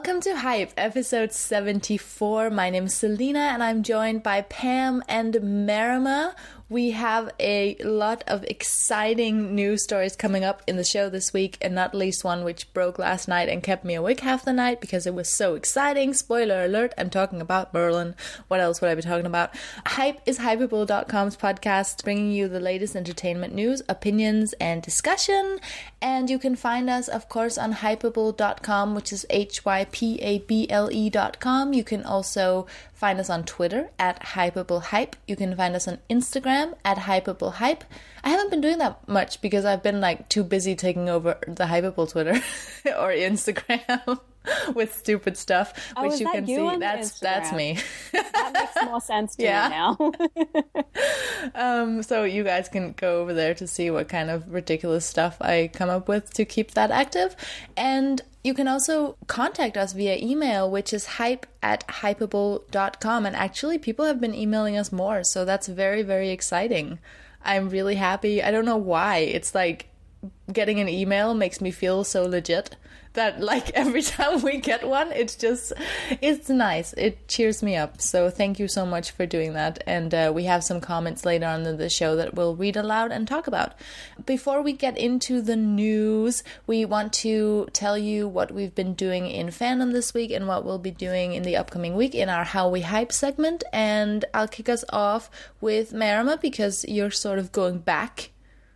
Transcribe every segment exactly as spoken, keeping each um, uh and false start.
Welcome to Hype, episode seventy-four. My name is Selena and I'm joined by Pam and Marima. We have a lot of exciting news stories coming up in the show this week, and not least one which broke last night and kept me awake half the night because it was so exciting. Spoiler alert, I'm talking about Merlin. What else would I be talking about? Hype is Hypable dot com's podcast, bringing you the latest entertainment news, opinions, and discussion. And you can find us, of course, on Hypable dot com, which is H Y P A B L E dot com. You can also find us on Twitter at HypableHype. You can find us on Instagram at HypableHype. I haven't been doing that much because I've been like too busy taking over the Hypable Twitter or Instagram with stupid stuff, oh, which you can you see. That's Instagram? That's me. That makes more sense to yeah. me now. um, so you guys can go over there to see what kind of ridiculous stuff I come up with to keep that active. And you can also contact us via email, which is hype at hypable dot com. And actually, people have been emailing us more, so that's very, very exciting. I'm really happy. I don't know why. It's like getting an email makes me feel so legit that like every time we get one, it's just, it's nice. It cheers me up. So thank you so much for doing that. And uh, we have some comments later on in the show that we'll read aloud and talk about. Before we get into the news, we want to tell you what we've been doing in fandom this week and what we'll be doing in the upcoming week in our How We Hype segment. And I'll kick us off with Marima because you're sort of going back.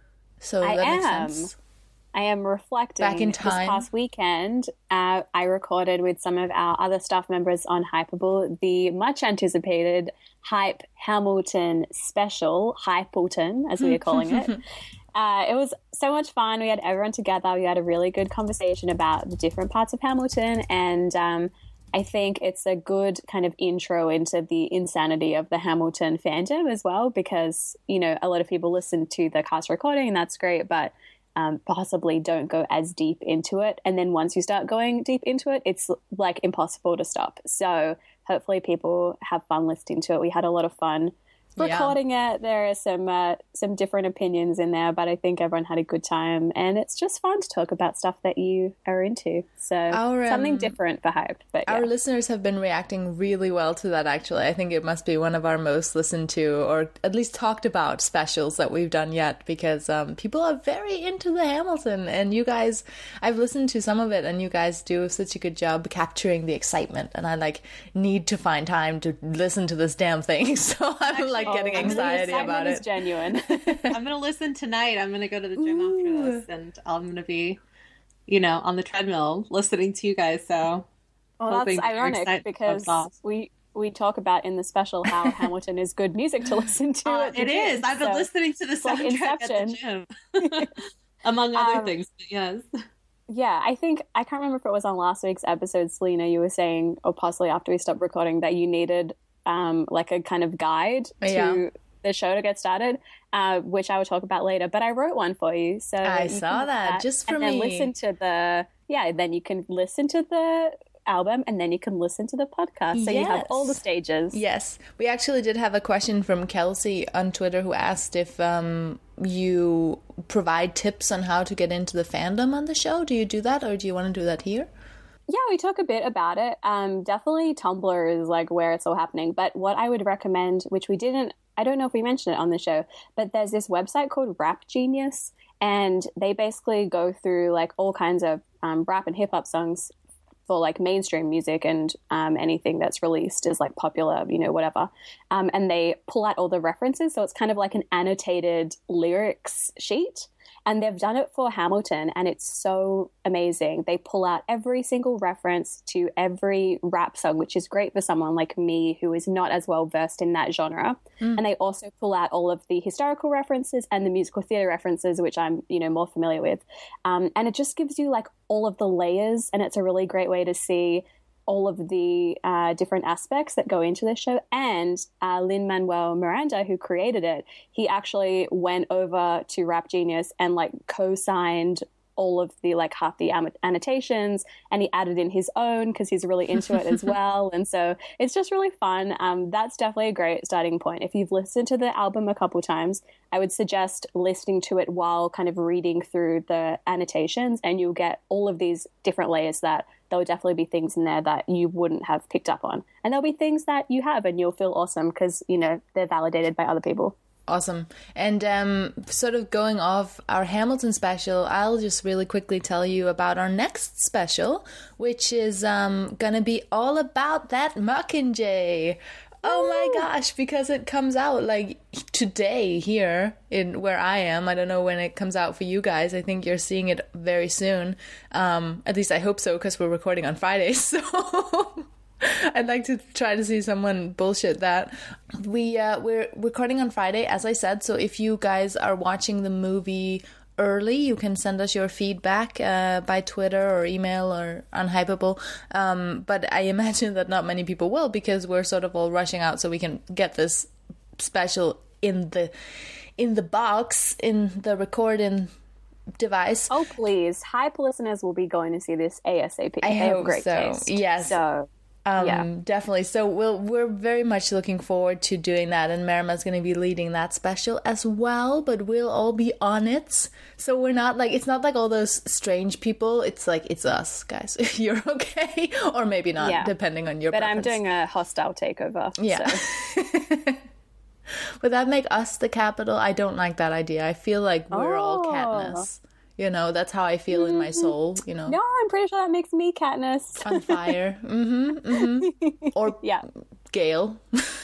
So I that am. makes sense. I am reflecting. Back in time. This past weekend, uh, I recorded with some of our other staff members on Hypable the much anticipated Hype Hamilton special, Hypleton, as we are calling it. Uh, it was so much fun. We had everyone together. We had a really good conversation about the different parts of Hamilton, and um, I think it's a good kind of intro into the insanity of the Hamilton fandom as well, because, you know, a lot of people listen to the cast recording, and that's great, but Um, possibly don't go as deep into it. And then once you start going deep into it, it's like impossible to stop. So hopefully people have fun listening to it. We had a lot of fun recording yeah. it. There are some uh, some different opinions in there, but I think everyone had a good time, and it's just fun to talk about stuff that you are into. So our, um, something different for Hype. But yeah. Our listeners have been reacting really well to that, actually. I think it must be one of our most listened to, or at least talked about specials that we've done yet, because um, people are very into the Hamilton, and you guys, I've listened to some of it, and you guys do such a good job capturing the excitement, and I like need to find time to listen to this damn thing, so I'm actually, like getting oh, anxiety about it. Is genuine. I'm gonna listen tonight. I'm gonna go to the gym Ooh. after this, and I'm gonna be, you know, on the treadmill listening to you guys. So, well, that's ironic because we we talk about in the special how Hamilton is good music to listen to. Uh, it is. Gym, I've been so listening to the soundtrack like at the gym, among other um, things. But yes. Yeah, I think I can't remember if it was on last week's episode, Selena. You were saying, or possibly after we stopped recording, that you needed um like a kind of guide to yeah. the show to get started, uh which I will talk about later, but I wrote one for you, so I you saw that, that just for and me then listen to the yeah then you can listen to the album, and then you can listen to the podcast, so yes. you have all the stages. Yes, we actually did have a question from Kelsey on Twitter who asked if um you provide tips on how to get into the fandom on the show. Do you do that, or do you want to do that here? Yeah, we talk a bit about it. Um, definitely Tumblr is like where it's all happening. But what I would recommend, which we didn't, I don't know if we mentioned it on the show, but there's this website called Rap Genius, and they basically go through like all kinds of um, rap and hip hop songs for like mainstream music, and um, anything that's released is like popular, you know, whatever. Um, and they pull out all the references. So it's kind of like an annotated lyrics sheet. And they've done it for Hamilton, and it's so amazing. They pull out every single reference to every rap song, which is great for someone like me who is not as well versed in that genre. Mm. And they also pull out all of the historical references and the musical theater references, which I'm, you know, more familiar with. Um, and it just gives you like all of the layers, and it's a really great way to see all of the uh, different aspects that go into this show. And uh, Lin-Manuel Miranda, who created it, he actually went over to Rap Genius and like co-signed all of the like half the annotations, and he added in his own because he's really into it as well. And so it's just really fun. Um, that's definitely a great starting point. If you've listened to the album a couple times, I would suggest listening to it while kind of reading through the annotations, and you'll get all of these different layers that there will definitely be things in there that you wouldn't have picked up on. And there'll be things that you have and you'll feel awesome because, you know, they're validated by other people. Awesome. And um, sort of going off our Hamilton special, I'll just really quickly tell you about our next special, which is um, going to be all about that Mockingjay. Oh my gosh, because it comes out like today here in where I am. I don't know when it comes out for you guys. I think you're seeing it very soon. Um, at least I hope so, because we're recording on Fridays. So I'd like to try to see someone bullshit that. We, uh, we're recording on Friday, as I said. So if you guys are watching the movie early, you can send us your feedback uh, by Twitter or email or on Hypable. Um, but I imagine that not many people will, because we're sort of all rushing out so we can get this special in the in the box, in the recording device. Oh, please. Hype listeners will be going to see this ASAP. I they have hope great so. taste. Yes. So... Um, yeah, definitely. So we'll, we're very much looking forward to doing that, and Marima's going to be leading that special as well, but we'll all be on it. So we're not like, it's not like all those strange people. It's like, it's us, guys. You're okay. Or maybe not, yeah. depending on your But preference. I'm doing a hostile takeover. Yeah. So. Would that make us the capital? I don't like that idea. I feel like we're oh. all Katniss. You know, that's how I feel in my soul, you know. No, I'm pretty sure that makes me Katniss. On fire. Mm-hmm, mm-hmm. Or yeah. Gale.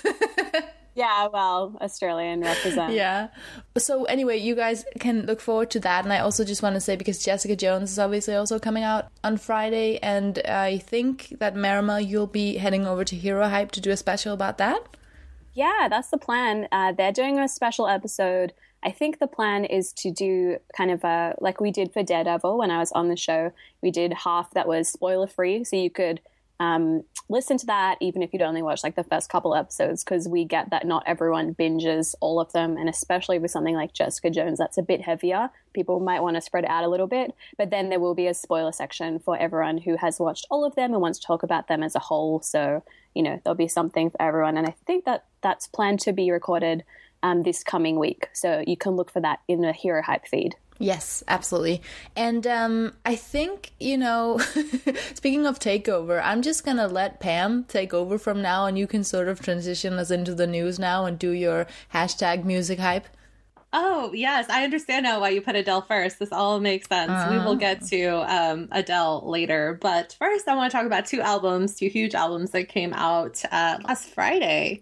Yeah, well, Australian represent. Yeah. So anyway, you guys can look forward to that. And I also just want to say, because Jessica Jones is obviously also coming out on Friday, and I think that Marima, you'll be heading over to Hero Hype to do a special about that. Yeah, that's the plan. Uh, they're doing a special episode. I think the plan is to do kind of a, like we did for Daredevil when I was on the show. We did half that was spoiler free, so you could um, listen to that even if you'd only watch like the first couple episodes, because we get that not everyone binges all of them, and especially with something like Jessica Jones, that's a bit heavier. People might want to spread it out a little bit, but then there will be a spoiler section for everyone who has watched all of them and wants to talk about them as a whole. So, you know, there'll be something for everyone, and I think that that's planned to be recorded Um, this coming week. So you can look for that in the Hero Hype feed. Yes, absolutely. And um, I think, you know, speaking of takeover, I'm just going to let Pam take over from now, and you can sort of transition us into the news now and do your hashtag music hype. Oh, yes. I understand now why you put Adele first. This all makes sense. Uh, we will get to um, Adele later. But first, I want to talk about two albums, two huge albums that came out uh, last Friday.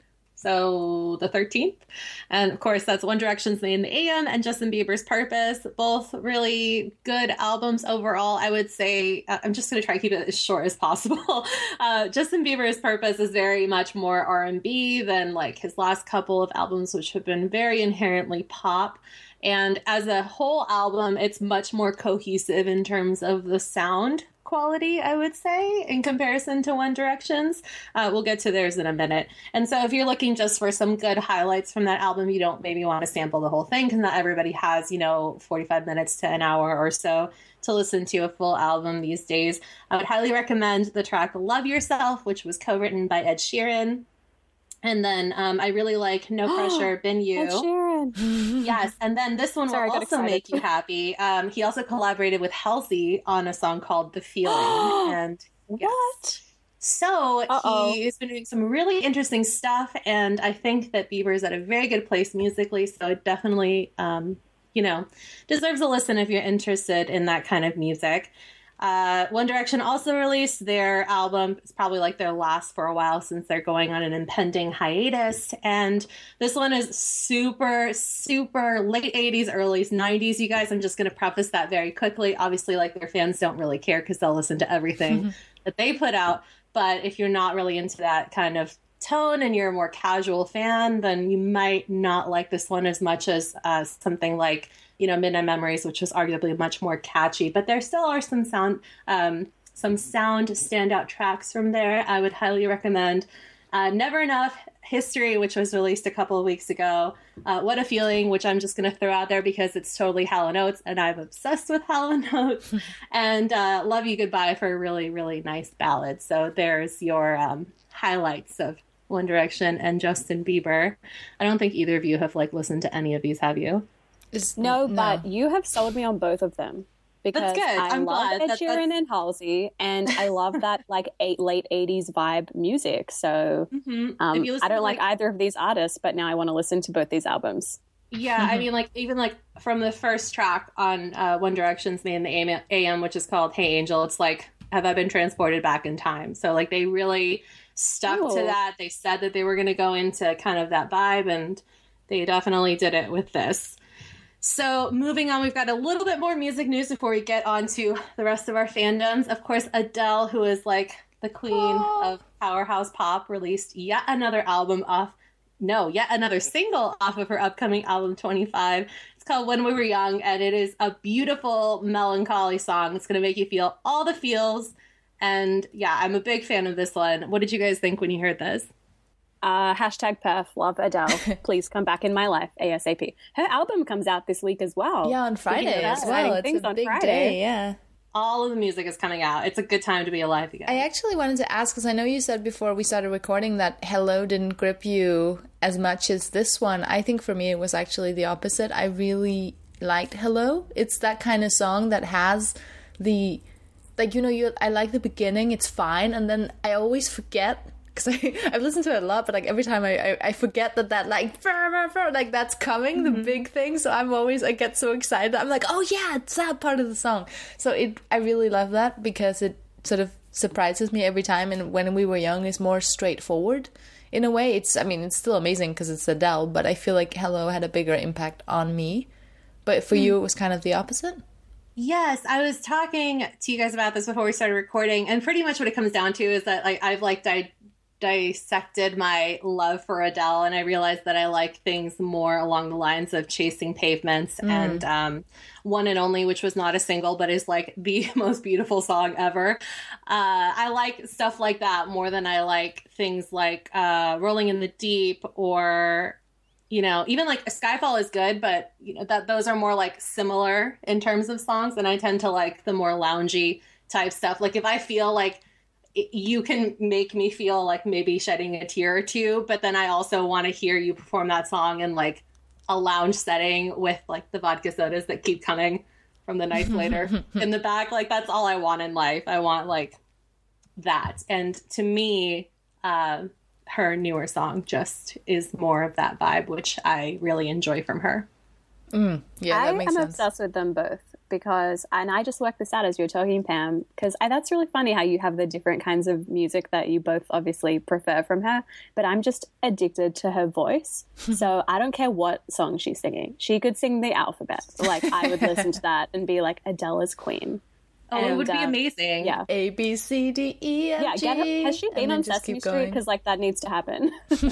So the thirteenth. And of course, that's One Direction's Made in the A M and Justin Bieber's Purpose. Both really good albums overall. I would say, uh, I'm just going to try to keep it as short as possible. Uh, Justin Bieber's Purpose is very much more R and B than like his last couple of albums, which have been very inherently pop. And as a whole album, it's much more cohesive in terms of the sound quality, I would say, in comparison to One Direction's. Uh, we'll get to theirs in a minute. And so if you're looking just for some good highlights from that album, you don't maybe want to sample the whole thing, because not everybody has, you know, forty-five minutes to an hour or so to listen to a full album these days. I would highly recommend the track Love Yourself, which was co-written by Ed Sheeran. And then um, I really like No Pressure, Been You. Ed Sheeran. Yes. And then this one Sorry, will also make you happy. Um, he also collaborated with Halsey on a song called The Feeling. And yes. What? So Uh-oh. he's been doing some really interesting stuff. And I think that Bieber's at a very good place musically. So it definitely, um, you know, deserves a listen if you're interested in that kind of music. Uh, One Direction also released their album. It's probably like their last for a while, since they're going on an impending hiatus. And this one is super, super late eighties, early nineties. You guys, I'm just going to preface that very quickly. Obviously, like, their fans don't really care because they'll listen to everything that they put out. But if you're not really into that kind of tone and you're a more casual fan, then you might not like this one as much as uh, something like, you know, Midnight Memories, which was arguably much more catchy. But there still are some sound, um, some sound standout tracks from there. I would highly recommend uh, Never Enough, History, which was released a couple of weeks ago. Uh, What a Feeling, which I'm just going to throw out there because it's totally Hall and Oates, and I'm obsessed with Hall and Oates. And uh, Love You Goodbye for a really, really nice ballad. So there's your um, highlights of One Direction and Justin Bieber. I don't think either of you have like listened to any of these, have you? It's, no, no, but you have sold me on both of them. Because that's good. I I'm love glad. Ed That, Sheeran and Halsey, and I love that like eight, late eighties vibe music. So mm-hmm. um, I don't like, like either of these artists, but now I want to listen to both these albums. Yeah, mm-hmm. I mean, like even like from the first track on uh, One Direction's Made in the A M, which is called Hey Angel, it's like, have I been transported back in time? So like they really stuck Ooh. to that. They said that they were going to go into kind of that vibe, and they definitely did it with this. So moving on, we've got a little bit more music news before we get on to the rest of our fandoms. Of course, Adele, who is like the queen oh. of powerhouse pop, released yet another album off, no, yet another single off of her upcoming album twenty-five. It's called When We Were Young, and it is a beautiful melancholy song. It's going to make you feel all the feels. And yeah, I'm a big fan of this one. What did you guys think when you heard this? Uh, hashtag perf, love Adele. Please come back in my life ASAP. Her album comes out this week as well. Yeah, on Friday as well. It's a big Friday. day, yeah. All of the music is coming out. It's a good time to be alive, you guys. I actually wanted to ask, because I know you said before we started recording that Hello didn't grip you as much as this one. I think for me it was actually the opposite. I really liked Hello. It's that kind of song that has the, like, you know, you. I like the beginning, it's fine, and then I always forget, because I've listened to it a lot, but like every time I, I, I forget that that like like that's coming, mm-hmm. the big thing. So I'm always, I get so excited. I'm like, oh yeah, it's that part of the song. So it, I really love that because it sort of surprises me every time. And When We Were Young is more straightforward in a way. It's, I mean, it's still amazing because it's Adele, but I feel like Hello had a bigger impact on me. But for mm. you, it was kind of the opposite. Yes, I was talking to you guys about this before we started recording, and pretty much what it comes down to is that like I've like died. dissected my love for Adele, and I realized that I like things more along the lines of Chasing Pavements mm. and um, One and Only, which was not a single, but is like the most beautiful song ever. Uh, I like stuff like that more than I like things like uh, Rolling in the Deep, or, you know, even like Skyfall is good, but you know that those are more like similar in terms of songs, and I tend to like the more loungy type stuff. Like if I feel like you can make me feel like maybe shedding a tear or two, but then I also want to hear you perform that song in like a lounge setting with like the vodka sodas that keep coming from the nights later in the back. Like that's all I want in life. I want like that. And to me, uh, her newer song just is more of that vibe, which I really enjoy from her. Mm, yeah, that I makes am sense. obsessed with them both because, and I just worked this out as you were talking, Pam, because that's really funny how you have the different kinds of music that you both obviously prefer from her, but I'm just addicted to her voice. So I don't care what song she's singing. She could sing the alphabet. Like I would listen to that and be like, Adele is queen. Oh, and, it would be uh, amazing. Yeah. A, B, C, D, E, F, G. Yeah, get her. Has she been on Sesame Street? Because like that needs to happen.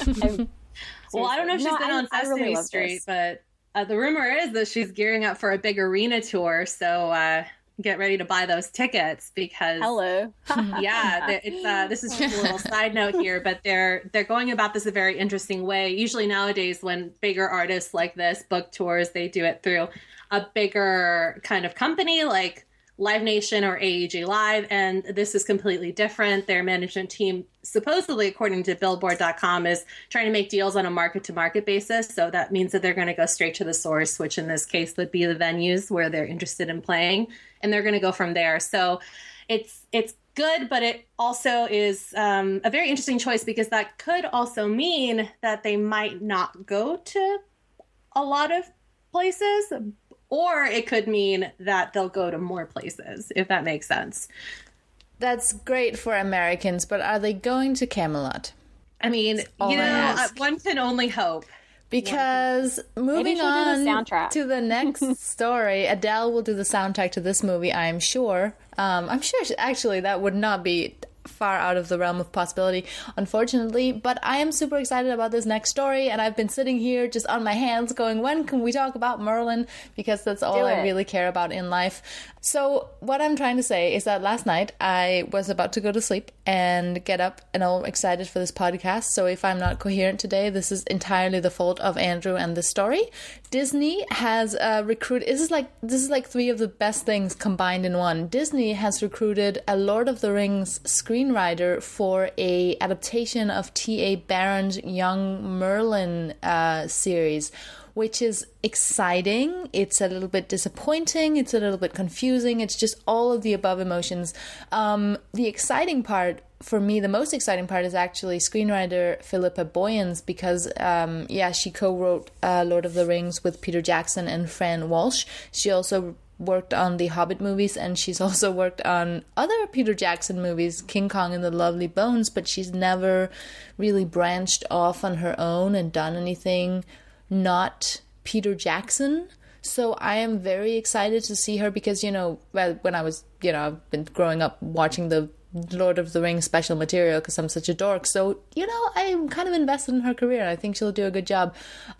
Well, I don't know if she's no, been I, on Sesame really Street, but uh, the rumor is that she's gearing up for a big arena tour. So uh, get ready to buy those tickets because hello, yeah, it's uh, this is just a little side note here, but they're they're going about this a very interesting way. Usually nowadays, when bigger artists like this book tours, they do it through a bigger kind of company like Live Nation or A E G Live, and this is completely different. Their management team, supposedly, according to Billboard dot com, is trying to make deals on a market-to-market basis. So that means that they're going to go straight to the source, which in this case would be the venues where they're interested in playing, and they're going to go from there. So it's it's good, but it also is um, a very interesting choice because that could also mean that they might not go to a lot of places. Or it could mean that they'll go to more places, if that makes sense. That's great for Americans, but are they going to Camelot? I mean, you know, one can only hope. Because moving on the to the next story, Adele will do the soundtrack to this movie, I'm sure. Um, I'm sure, she, actually, that would not be far out of the realm of possibility, unfortunately. But I am super excited about this next story, and I've been sitting here just on my hands going, when can we talk about Merlin? Because that's all I really care about in life. So what I'm trying to say is that last night I was about to go to sleep and get up and all excited for this podcast. So if I'm not coherent today, this is entirely the fault of Andrew and the story. Disney has uh, recruited, this is like this is like three of the best things combined in one. Disney has recruited a Lord of the Rings screenwriter for a adaptation of T A Barron's Young Merlin uh, series, which is exciting. It's a little bit disappointing. It's a little bit confusing. It's just all of the above emotions. Um, the exciting part for me, the most exciting part is actually screenwriter Philippa Boyens, because, um, yeah, she co-wrote uh, Lord of the Rings with Peter Jackson and Fran Walsh. She also worked on the Hobbit movies, and she's also worked on other Peter Jackson movies, King Kong and the Lovely Bones, but she's never really branched off on her own and done anything not Peter Jackson. So I am very excited to see her because, you know, well, when I was, you know, I've been growing up watching the Lord of the Rings special material because I'm such a dork. So, you know, I'm kind of invested in her career, and I think she'll do a good job.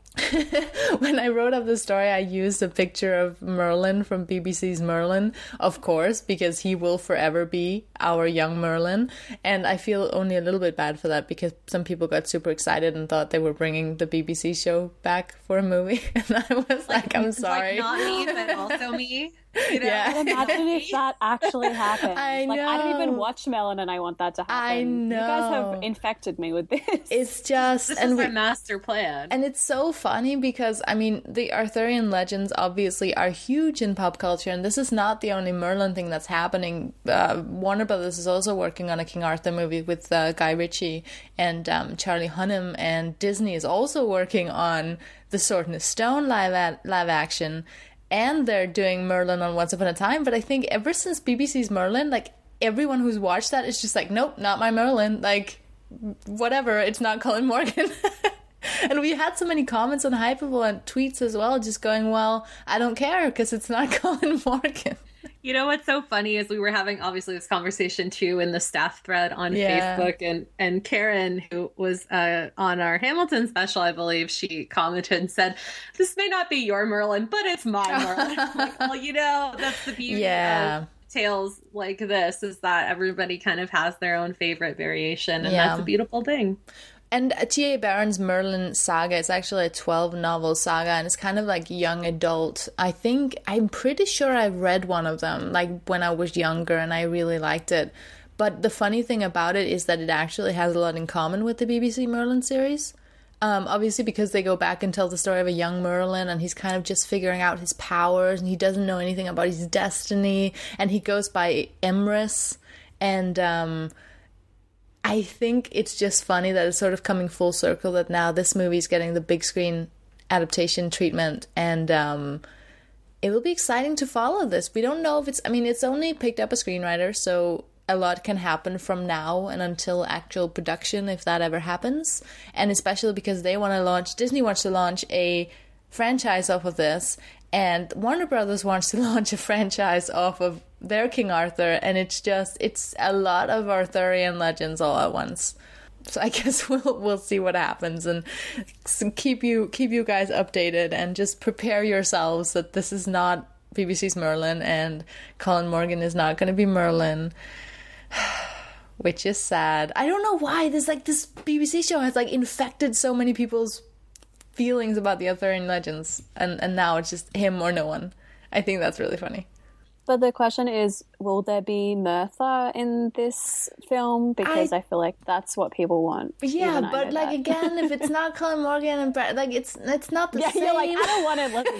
When I wrote up the story, I used a picture of Merlin from B B C's Merlin, of course, because he will forever be our young Merlin. And I feel only a little bit bad for that because some people got super excited and thought they were bringing the B B C show back for a movie. And I was like, like I'm sorry. Like not me, but also me. You know? Yeah. Imagine if that actually happened. I like, know. I don't even watch Merlin, and I want that to happen. I know. You guys have infected me with this. It's just... This and is we, our master plan. And it's so funny because, I mean, the Arthurian legends obviously are huge in pop culture, and this is not the only Merlin thing that's happening. Uh, Warner Brothers is also working on a King Arthur movie with uh, Guy Ritchie and um, Charlie Hunnam, and Disney is also working on the Sword in the Stone live, ad- live action. And they're doing Merlin on Once Upon a Time. But I think ever since B B C's Merlin, like, everyone who's watched that is just like, nope, not my Merlin. Like, whatever, it's not Colin Morgan. And we had so many comments on Hypable and tweets as well, just going, well, I don't care because it's not Colin Morgan. You know what's so funny is we were having obviously this conversation too in the staff thread on Yeah. Facebook, and and Karen, who was uh, on our Hamilton special, I believe, she commented and said, "This may not be your Merlin, but it's my Merlin." I'm like, well, you know, that's the beauty Yeah. of tales like this, is that everybody kind of has their own favorite variation, and Yeah. that's a beautiful thing. And T A Barron's Merlin saga is actually a twelve novel saga, and it's kind of like young adult. I think, I'm pretty sure I read one of them, like when I was younger, and I really liked it. But the funny thing about it is that it actually has a lot in common with the B B C Merlin series. Um, obviously because they go back and tell the story of a young Merlin, and he's kind of just figuring out his powers, and he doesn't know anything about his destiny, and he goes by Emrys, and um I think it's just funny that it's sort of coming full circle, that now this movie's getting the big screen adaptation treatment, and um, it will be exciting to follow this. We don't know if it's, I mean, it's only picked up a screenwriter, so a lot can happen from now and until actual production, if that ever happens. And especially because they want to launch, Disney wants to launch a franchise off of this, and Warner Brothers wants to launch a franchise off of their King Arthur, and it's just, it's a lot of Arthurian legends all at once. So I guess we'll we'll see what happens, and keep you keep you guys updated, and just prepare yourselves that this is not B B C's Merlin, and Colin Morgan is not going to be Merlin, which is sad. I don't know why this like this B B C show has like infected so many people's feelings about the Arthurian legends, and and now it's just him or no one. I think that's really funny. But the question is, will there be Mirtha in this film? Because I, I feel like that's what people want. Yeah, but like that. Again, if it's not Colin Morgan and Brad, like it's it's not the yeah, same. You're like, I don't want it unless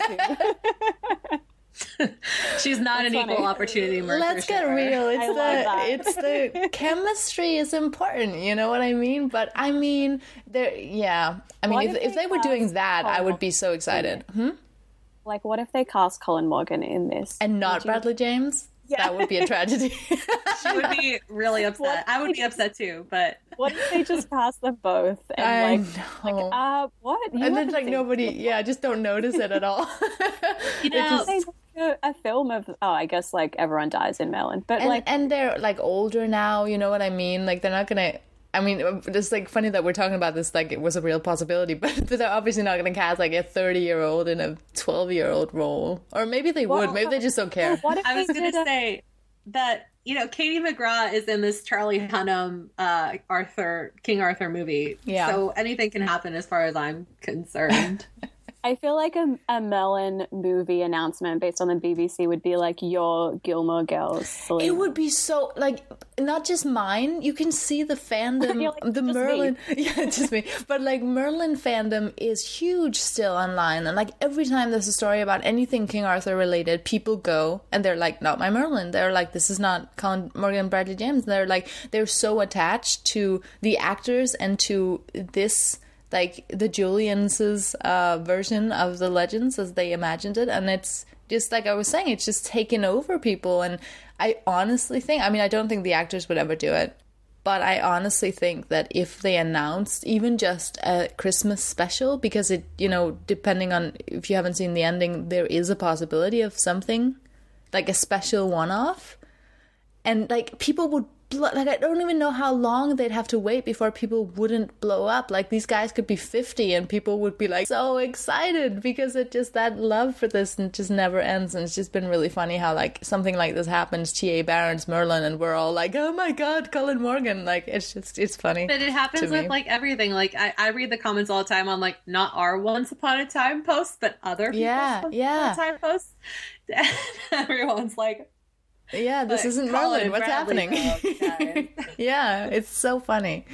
it's these two. She's not that's an funny. equal opportunity murderer. Let's get real. It's I the love that. it's the chemistry is important. You know what I mean? But I mean, there. Yeah, I mean, What if if if they they were doing that, Colin I would be so excited. Hmm? Like, what if they cast Colin Morgan in this? And not Would you- Bradley James? Yeah. That would be a tragedy. She would be really upset. What? I would be upset too, but What if they just cast them both? And I like, know. like, uh, what? You And then haven't like seen nobody, this yeah, just don't notice it at all. you know, It just- a, a film of, oh, I guess like everyone dies in Merlin, but and, like, and they're like older now, you know what I mean? Like they're not gonna. I mean, it's like funny that we're talking about this like it was a real possibility, but, but they're obviously not going to cast like a thirty-year-old in a twelve-year-old role, or maybe they well, would. Maybe they just don't care. What if I was going to a... say that, you know, Katie McGraw is in this Charlie Hunnam uh, Arthur King Arthur movie, yeah. So anything can happen as far as I'm concerned. I feel like a, a Merlin movie announcement based on the B B C would be like your Gilmore Girls. Selena. It would be so, like, not just mine. You can see the fandom, like, the Merlin. Me. Yeah, just me. But, like, Merlin fandom is huge still online. And, like, every time there's a story about anything King Arthur related, people go and they're like, not my Merlin. They're like, this is not Colin Morgan Bradley James. They're like, they're so attached to the actors and to this, like the Julians' uh, version of the legends as they imagined it. And it's just like I was saying, it's just taken over people. And I honestly think, I mean, I don't think the actors would ever do it, but I honestly think that if they announced even just a Christmas special, because it, you know, depending on if you haven't seen the ending, there is a possibility of something like a special one-off. And like people would, like, I don't even know how long they'd have to wait before people wouldn't blow up. Like, these guys could be fifty and people would be, like, so excited because it just, that love for this and just never ends. And it's just been really funny how, like, something like this happens, T A Barron's Merlin, and we're all like, oh my God, Colin Morgan. Like, it's just, it's funny. But it happens with, like, everything. Like, I, I read the comments all the time on, like, not our Once Upon a Time posts, but other people's yeah, Once yeah. Upon a Time posts. And everyone's like, yeah, this but isn't Colin Merlin. What's Bradley, happening? though, Yeah, it's so funny.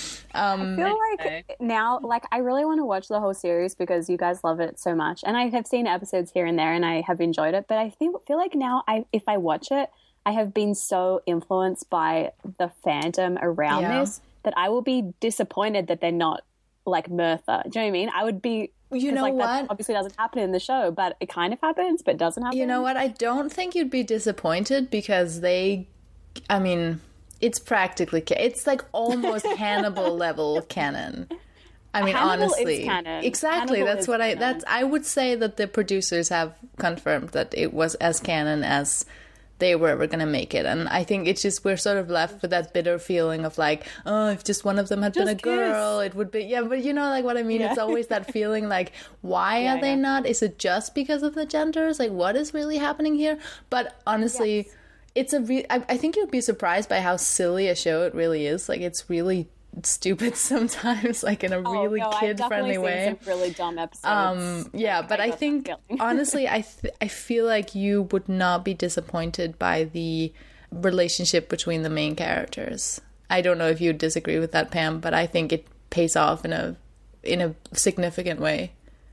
Um, I feel like now, like, I really want to watch the whole series because you guys love it so much. And I have seen episodes here and there and I have enjoyed it. But I think, feel like now, I if I watch it, I have been so influenced by the fandom around Yeah. this that I will be disappointed that they're not like Merthyr. Do you know what I mean? I would be... You know like, what? That obviously doesn't happen in the show, but it kind of happens, but doesn't happen. You know what? I don't think you'd be disappointed because they, I mean, it's practically, ca- it's like almost Hannibal level canon. I mean, Hannibal honestly, is canon. exactly. Hannibal that's is what I. canon. That's I would say that the producers have confirmed that it was as canon as they were ever going to make it. And I think it's just, we're sort of left with that bitter feeling of like, oh, if just one of them had Just been a kiss. girl, it would be, yeah, but you know, like what I mean? Yeah. It's always that feeling like, why Yeah, are they yeah. not? Is it just because of the genders? Like, what is really happening here? But honestly, Yes. it's a re- I, I think you'd be surprised by how silly a show it really is. Like, it's really stupid sometimes, like in a really oh, no, kid-friendly I've way. definitely seen some really dumb episodes. Um, yeah, Like, but I got that think feeling. honestly, I th- I feel like you would not be disappointed by the relationship between the main characters. I don't know if you disagree with that, Pam, but I think it pays off in a in a significant way.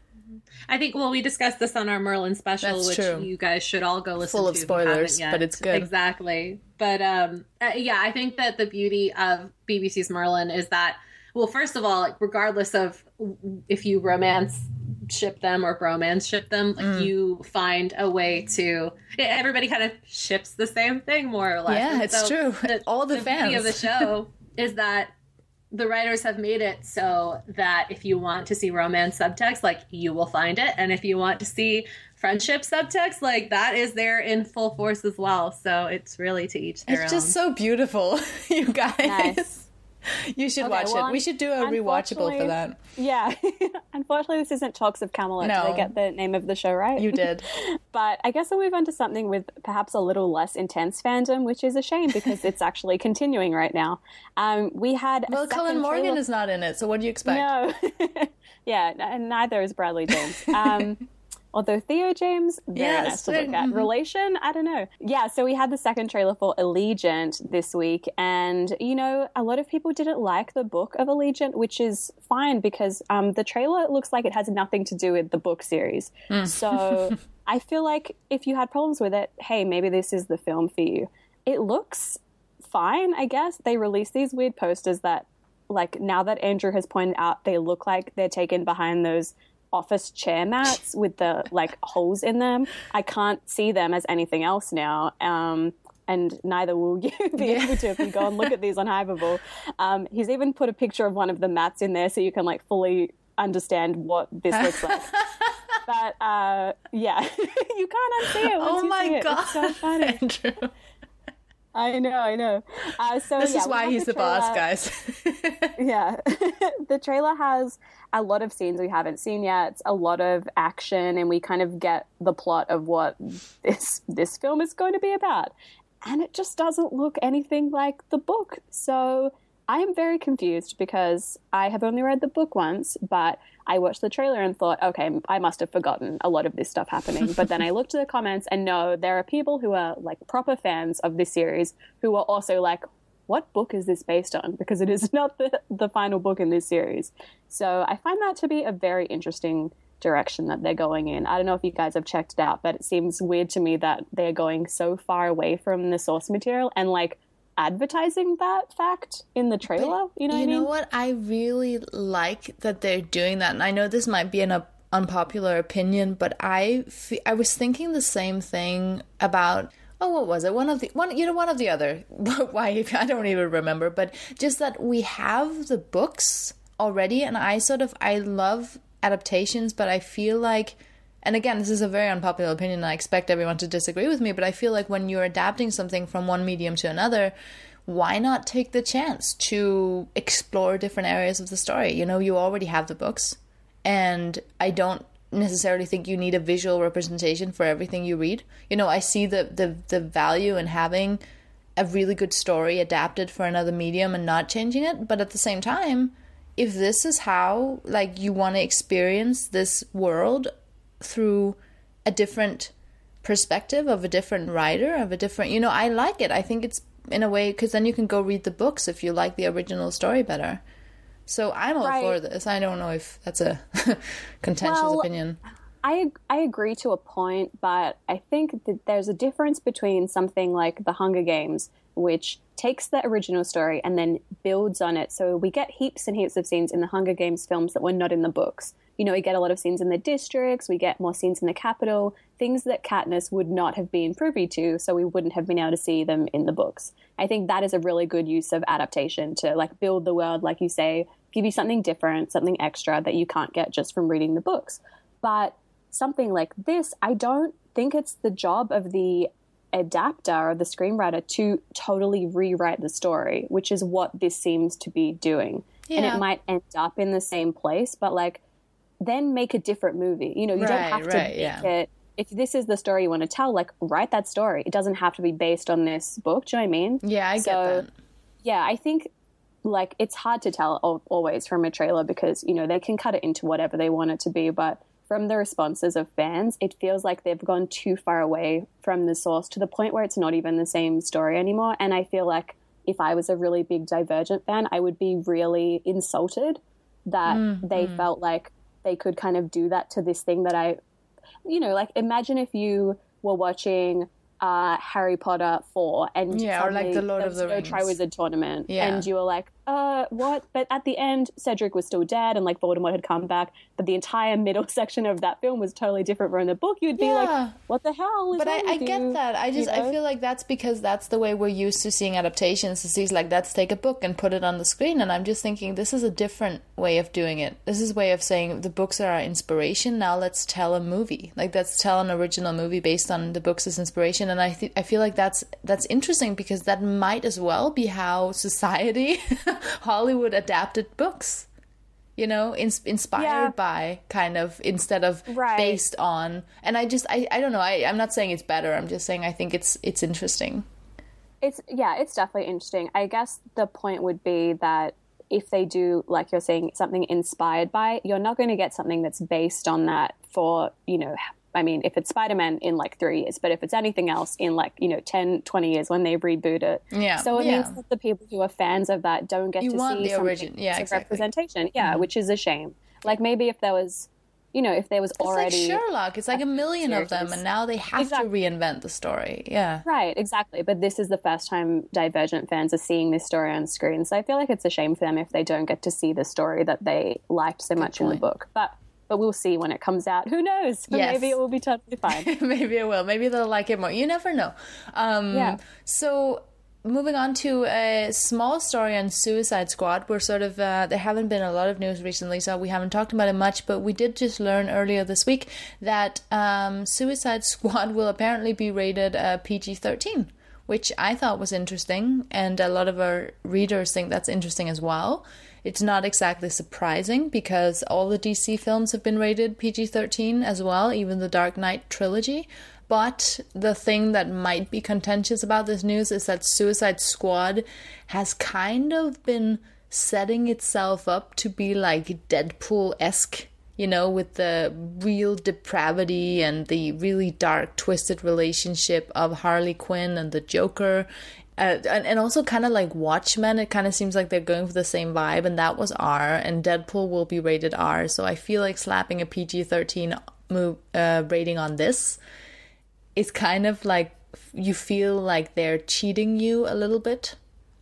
I think, well, we discussed this on our Merlin special, That's which true. you guys should all go listen Full to. of if you spoilers, haven't yet. but it's good. Exactly. But um, uh, yeah, I think that the beauty of B B C's Merlin is that, well, first of all, like, regardless of if you romance ship them or bromance ship them, like, Mm. you find a way to, everybody kind of ships the same thing more or less. Yeah, And it's so true. The, All the, the fans beauty of the show is that the writers have made it so that if you want to see romance subtext, like, you will find it. And if you want to see friendship subtext, like, that is there in full force as well. So it's really to each their It's own. just so beautiful, you guys. Nice. You should Okay, watch well, it. We should do a rewatchable for unfortunately- that. Yeah. Unfortunately, this isn't Talks of Camelot. No. Did I get the name of the show right? You did. But I guess I'll move on to something with perhaps a little less intense fandom, which is a shame because it's actually continuing right now. Um, we had a Well, Colin second Morgan trailer- is not in it, so what do you expect? No. Yeah, and neither is Bradley James. Um, although Theo James, very Yes, nice to look at. mhm. Relation, I don't know. Yeah, so we had the second trailer for Allegiant this week, and, you know, a lot of people didn't like the book of Allegiant, which is fine because um, the trailer looks like it has nothing to do with the book series. So I feel like if you had problems with it, hey, maybe this is the film for you. It looks fine, I guess. They released these weird posters that, like, now that Andrew has pointed out, they look like they're taken behind those office chair mats with the, like, holes in them. I can't see them as anything else now. Um, and neither will you be Yeah. able to if you go and look at these on Hypable. Um, he's even put a picture of one of the mats in there so you can, like, fully understand what this looks like. But uh, yeah, you can't unsee it. Once Oh you my see god, it. It's so funny. Andrew. I know, I know. Uh, so This yeah, is we why have he's the, trailer. boss, guys. Yeah. The trailer has a lot of scenes we haven't seen yet, a lot of action, and we kind of get the plot of what this this film is going to be about. And it just doesn't look anything like the book. So I am very confused because I have only read the book once, but I watched the trailer and thought, okay, I must have forgotten a lot of this stuff happening. But then I looked at the comments and no, there are people who are like proper fans of this series who are also like, what book is this based on? Because it is not the, the final book in this series. So I find that to be a very interesting direction that they're going in. I don't know if you guys have checked it out, but it seems weird to me that they're going so far away from the source material and like advertising that fact in the trailer. But you know what you I mean? know what? I really like that they're doing that. And I know this might be an uh, unpopular opinion, but I, fe- I was thinking the same thing about... Oh, what was it? One of the one, you know, one of the other. Why? I don't even remember. But just that we have the books already, and I sort of I love adaptations, but I feel like, and again, this is a very unpopular opinion. And I expect everyone to disagree with me, but I feel like when you're adapting something from one medium to another, why not take the chance to explore different areas of the story? You know, you already have the books, and I don't necessarily think you need a visual representation for everything you read. You know, I see the, the, the value in having a really good story adapted for another medium and not changing it. But at the same time, if this is how, like, you want to experience this world through a different perspective of a different writer, of a different, you know, I like it. I think it's, in a way, because then you can go read the books if you like the original story better. So I'm all Right. for this. I don't know if that's a contentious Well, opinion. I I agree to a point, but I think that there's a difference between something like The Hunger Games, which takes the original story and then builds on it. So we get heaps and heaps of scenes in the Hunger Games films that were not in the books. You know, we get a lot of scenes in the districts, we get more scenes in the capital, things that Katniss would not have been privy to, so we wouldn't have been able to see them in the books. I think that is a really good use of adaptation to, like, build the world, like you say, give you something different, something extra that you can't get just from reading the books. But something like this, I don't think it's the job of the adapter or the screenwriter to totally rewrite the story, which is what this seems to be doing. Yeah. And it might end up in the same place, but, like, then make a different movie. You know, you Right, don't have to right, make yeah. it, if this is the story you want to tell, like, write that story. It doesn't have to be based on this book. Do you know what I mean? Yeah, I So, get that. Yeah, I think, like, it's hard to tell al- always from a trailer because, you know, they can cut it into whatever they want it to be. But from the responses of fans, it feels like they've gone too far away from the source to the point where it's not even the same story anymore. And I feel like if I was a really big Divergent fan, I would be really insulted that Mm, they mm. felt like they could kind of do that to this thing that I, you know, like, imagine if you were watching uh, Harry Potter four and Yeah, or like suddenly the Lord there of was the no Rings. Triwizard Tournament, Yeah. and you were like, uh, what? But at the end, Cedric was still dead, and, like, Voldemort had come back, but the entire middle section of that film was totally different from the book. You'd be Yeah. like, what the hell is But I, wrong I with get you? that. I just You know? I feel like that's because that's the way we're used to seeing adaptations. It's these, like, let's take a book and put it on the screen. And I'm just thinking this is a different way of doing it. This is a way of saying the books are our inspiration. Now let's tell a movie. Like, let's tell an original movie based on the books as inspiration. And I th- I feel like that's that's interesting because that might as well be how society, Hollywood adapted books. You know, in- inspired Yeah. by, kind of, instead of Right. based on. And I just, I, I don't know, I, I'm not saying it's better, I'm just saying I think it's it's interesting. It's yeah, it's definitely interesting. I guess the point would be that if they do, like you're saying, something inspired by, you're not going to get something that's based on that for, you know, I mean, if it's Spider-Man in like three years, but if it's anything else in like, you know, ten, twenty years when they reboot it. Yeah, So it yeah. means that the people who are fans of that don't get You to want see the something origin- yeah, as a exactly. representation. Yeah, which is a shame. Like, maybe if there was, you know, if there was It's already... like Sherlock, it's like a million of them, series. and now they have Exactly. to reinvent the story. Yeah. Right, exactly. But this is the first time Divergent fans are seeing this story on screen. So I feel like it's a shame for them if they don't get to see the story that they liked so much in the point. book. But but we'll see when it comes out. Who knows? Yes. Maybe it will be totally fine. Maybe it will. Maybe they'll like it more. You never know. Um, Yeah. So moving on to a small story on Suicide Squad. We're sort of, uh, there haven't been a lot of news recently, so we haven't talked about it much, but we did just learn earlier this week that um, Suicide Squad will apparently be rated uh, P G thirteen, which I thought was interesting, and a lot of our readers think that's interesting as well. It's not exactly surprising because all the D C films have been rated P G thirteen as well, even the Dark Knight trilogy. But the thing that might be contentious about this news is that Suicide Squad has kind of been setting itself up to be like Deadpool-esque, you know, with the real depravity and the really dark, twisted relationship of Harley Quinn and the Joker. Uh, and, and also kind of like Watchmen, it kind of seems like they're going for the same vibe, and that was R, and Deadpool will be rated R. So I feel like slapping a P G thirteen move, uh, rating on this is kind of like, you feel like they're cheating you a little bit.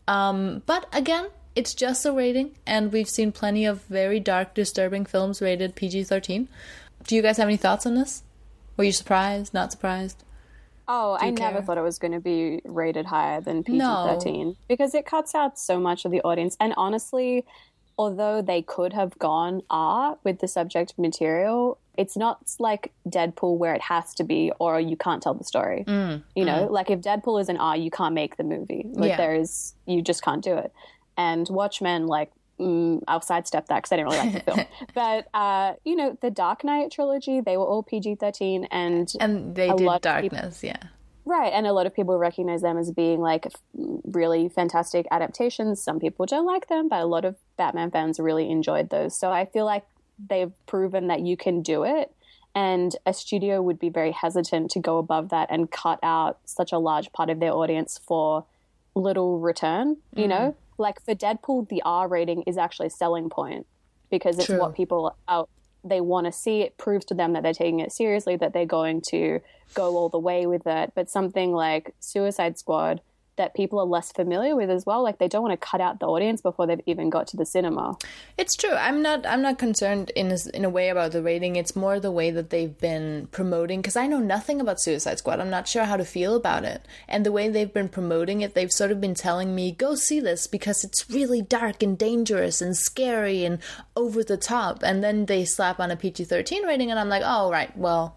Um, but again, it's just a rating, and we've seen plenty of very dark, disturbing films rated P G thirteen. Do you guys have any thoughts on this? Were you surprised? Not surprised? Oh, I care? never thought it was going to be rated higher than P G thirteen. No. Because it cuts out so much of the audience. And honestly, although they could have gone R with the subject material, it's not like Deadpool where it has to be or you can't tell the story. Mm, you know, mm. like if Deadpool is an R, you can't make the movie. Like yeah. there is, you just can't do it. And Watchmen, like, mm, I'll sidestep that because I didn't really like the film. But, uh, you know, the Dark Knight trilogy, they were all P G thirteen. And, and they did Darkness, people, yeah. Right, and a lot of people recognize them as being, like, really fantastic adaptations. Some people don't like them, but a lot of Batman fans really enjoyed those. So I feel like they've proven that you can do it, and a studio would be very hesitant to go above that and cut out such a large part of their audience for little return, you mm. know? Like, for Deadpool, the R rating is actually a selling point because it's True. what people are, they want to see. It proves to them that they're taking it seriously, that they're going to go all the way with it. But something like Suicide Squad that people are less familiar with as well, like they don't want to cut out the audience before they've even got to the cinema. It's true. I'm not I'm not concerned in a, in a way about the rating. It's more the way that they've been promoting, because I know nothing about Suicide Squad. I'm not sure how to feel about it. And the way they've been promoting it, they've sort of been telling me, go see this because it's really dark and dangerous and scary and over the top. And then they slap on a P G thirteen rating and I'm like, oh, right, well,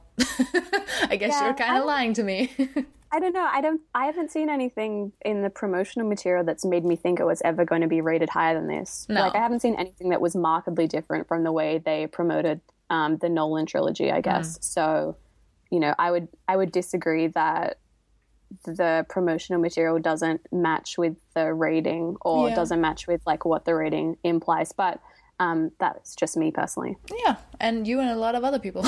I guess yeah, you're kind of lying to me. I don't know. I don't. I haven't seen anything in the promotional material that's made me think it was ever going to be rated higher than this. No. Like I haven't seen anything that was markedly different from the way they promoted um, the Nolan trilogy, I guess. Mm. So, you know, I would I would disagree that the promotional material doesn't match with the rating or yeah. doesn't match with like what the rating implies. But um, that's just me personally. Yeah, and you and a lot of other people.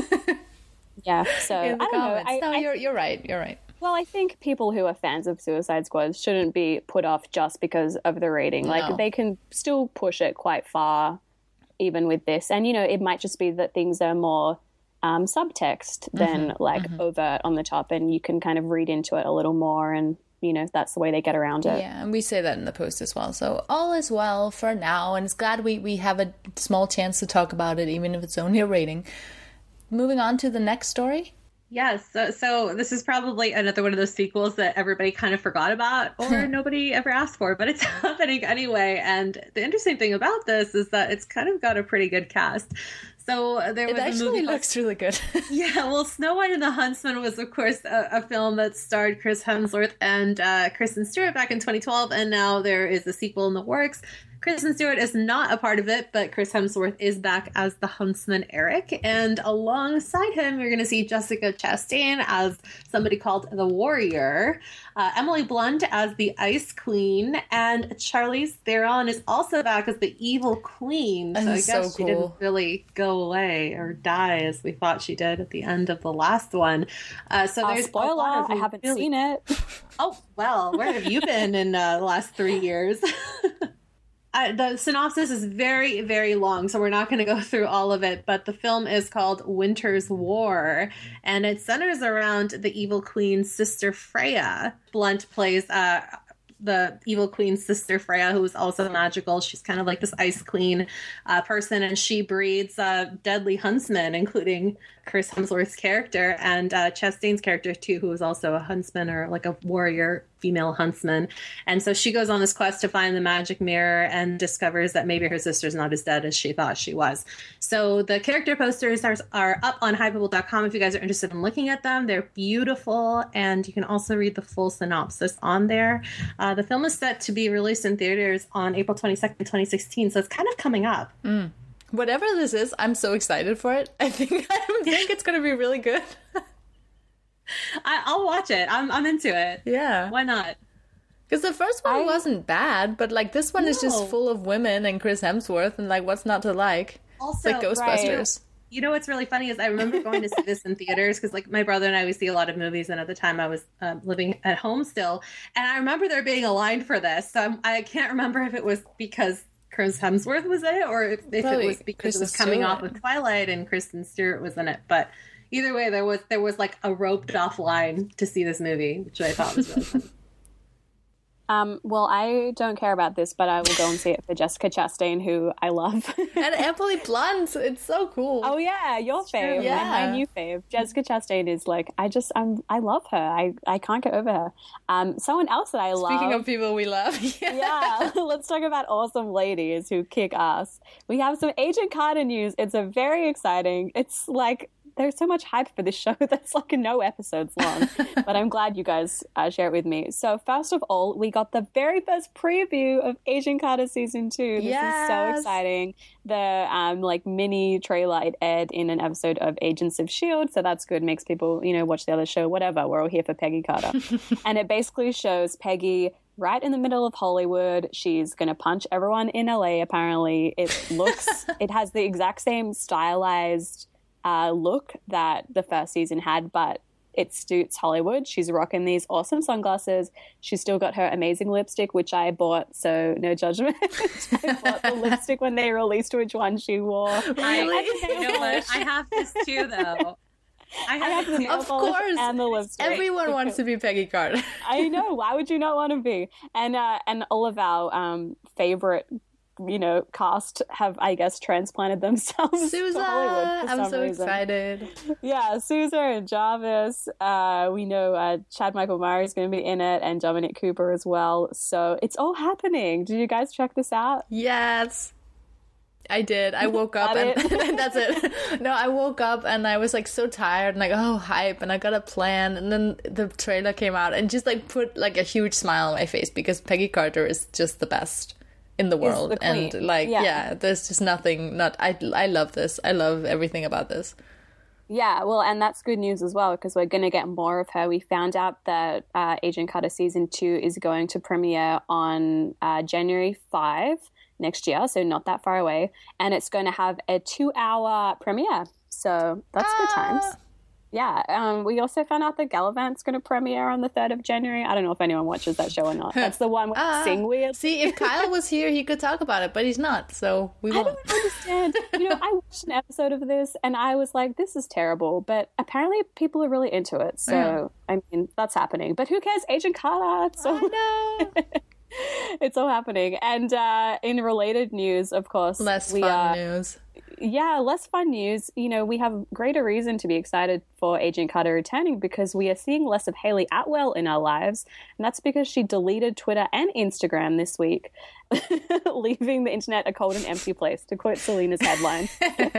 Yeah. So in the I don't comments. know. I, no, I, you're you're right. You're right. Well, I think people who are fans of Suicide Squad shouldn't be put off just because of the rating. Like, no. they can still push it quite far, even with this. And, you know, it might just be that things are more um, subtext than, mm-hmm, like, mm-hmm. overt on the top, and you can kind of read into it a little more, and, you know, that's the way they get around it. Yeah, and we say that in the post as well. So all is well for now, and it's glad we, we have a small chance to talk about it, even if it's only a rating. Moving on to the next story. Yes. So, so this is probably another one of those sequels that everybody kind of forgot about or nobody ever asked for, but it's happening anyway. And the interesting thing about this is that it's kind of got a pretty good cast. So there was it actually a movie looks called, really good. Yeah, well, Snow White and the Huntsman was, of course, a, a film that starred Chris Hemsworth and uh, Kristen Stewart back in twenty twelve, and now there is a sequel in the works. Kristen Stewart is not a part of it, but Chris Hemsworth is back as the huntsman Eric. And alongside him, you're going to see Jessica Chastain as somebody called the Warrior, uh, Emily Blunt as the Ice Queen, and Charlize Theron is also back as the Evil Queen. So I guess so cool. She didn't really go away or die as we thought she did at the end of the last one. Uh, so uh, there's spoiler, a lot of I haven't really... seen it. Oh, well, where have you been in uh, the last three years? Uh, the synopsis is very, very long, so we're not going to go through all of it, but the film is called Winter's War, and it centers around the Evil Queen's sister Freya. Blunt plays uh, the evil queen's sister, Freya, who is also magical. She's kind of like this ice queen uh, person, and she breeds uh, deadly huntsmen, including Chris Hemsworth's character and uh, Chastain's character, too, who is also a huntsman or like a warrior female huntsman. And so she goes on this quest to find the magic mirror and discovers that maybe her sister's not as dead as she thought she was. So the character posters are, are up on hypeable dot com if you guys are interested in looking at them. They're beautiful, and you can also read the full synopsis on there. Uh, the film is set to be released in theaters on April twenty-second, twenty sixteen, so it's kind of coming up. Mm. Whatever this is, I'm so excited for it. I think I think it's going to be really good. I, I'll watch it. I'm I'm into it. Yeah. Why not? Because the first one I... wasn't bad, but like this one no. is just full of women and Chris Hemsworth, and like what's not to like? Also, it's like Ghostbusters. Right. You know what's really funny is I remember going to see this in theaters because like my brother and I would see a lot of movies, and at the time I was um, living at home still, and I remember there being a line for this. So I'm, I can't remember if it was because Chris Hemsworth was in it or if, if it was because Kristen it was coming Stewart. Off of Twilight and Kristen Stewart was in it, but. Either way, there was there was like a roped off line to see this movie, which I thought was really funny. Um, well, I don't care about this, but I will go and see it for Jessica Chastain, who I love. And Emily Blunt, it's so cool. Oh yeah, your fave, yeah. And my new fave. Jessica Chastain is like, I just, I'm, I love her. I, I can't get over her. Um, someone else that I Speaking love. Speaking of people we love, yeah. yeah. Let's talk about awesome ladies who kick ass. We have some Agent Carter news. It's a very exciting. It's like. There's so much hype for this show that's like no episodes long, but I'm glad you guys uh, share it with me. So first of all, we got the very first preview of Agent Carter season two. This yes. is so exciting. The um, like mini trailer, it aired in an episode of Agents of S H I E L D, so that's good. Makes people, you know, watch the other show, whatever. We're all here for Peggy Carter. And it basically shows Peggy right in the middle of Hollywood. She's going to punch everyone in L A, apparently. It looks, it has the exact same stylized Uh, look that the first season had, but it suits Hollywood. She's rocking these awesome sunglasses. She's still got her amazing lipstick, which I bought, so no judgment. I bought the lipstick when they released which one she wore. Really? You know what? I have this too, though. I have, I have the nail of polish course. and the lipstick. Everyone wants to be Peggy Carter. I know. Why would you not want to be? And uh, and all of our um, favorite you know, cast have, I guess, transplanted themselves Sousa! to Hollywood for I'm some so reason. excited. Yeah, Sousa and Jarvis. Uh, we know uh, Chad Michael Murray is going to be in it, and Dominic Cooper as well. So it's all happening. Did you guys check this out? Yes. I did. I woke up and, and that's it. No, I woke up and I was like so tired and like, oh, hype, and I got a plan, and then the trailer came out and just like put like a huge smile on my face because Peggy Carter is just the best in the world. The and like yeah. yeah, there's just nothing not I I love this. I love everything about this. Yeah, well, and that's good news as well because we're going to get more of her. We found out that uh, Agent Carter season two is going to premiere on uh, January fifth next year, so not that far away, and it's going to have a two-hour premiere, so that's ah. good times. Yeah, um, we also found out that Gallivant's going to premiere on the third of January. I don't know if anyone watches that show or not. That's the one with uh, Singweird. See, if Kyle was here, he could talk about it, but he's not, so we won't. I don't understand. You know, I watched an episode of this, and I was like, this is terrible, but apparently people are really into it, so, yeah. I mean, that's happening. But who cares? Agent Carter! So... I know! It's all happening. And uh, in related news, of course... Less we, fun uh, news. Yeah, less fun news. You know, we have greater reason to be excited for Agent Carter returning because we are seeing less of Hayley Atwell in our lives. And that's because she deleted Twitter and Instagram this week, leaving the internet a cold and empty place, to quote Selena's headline,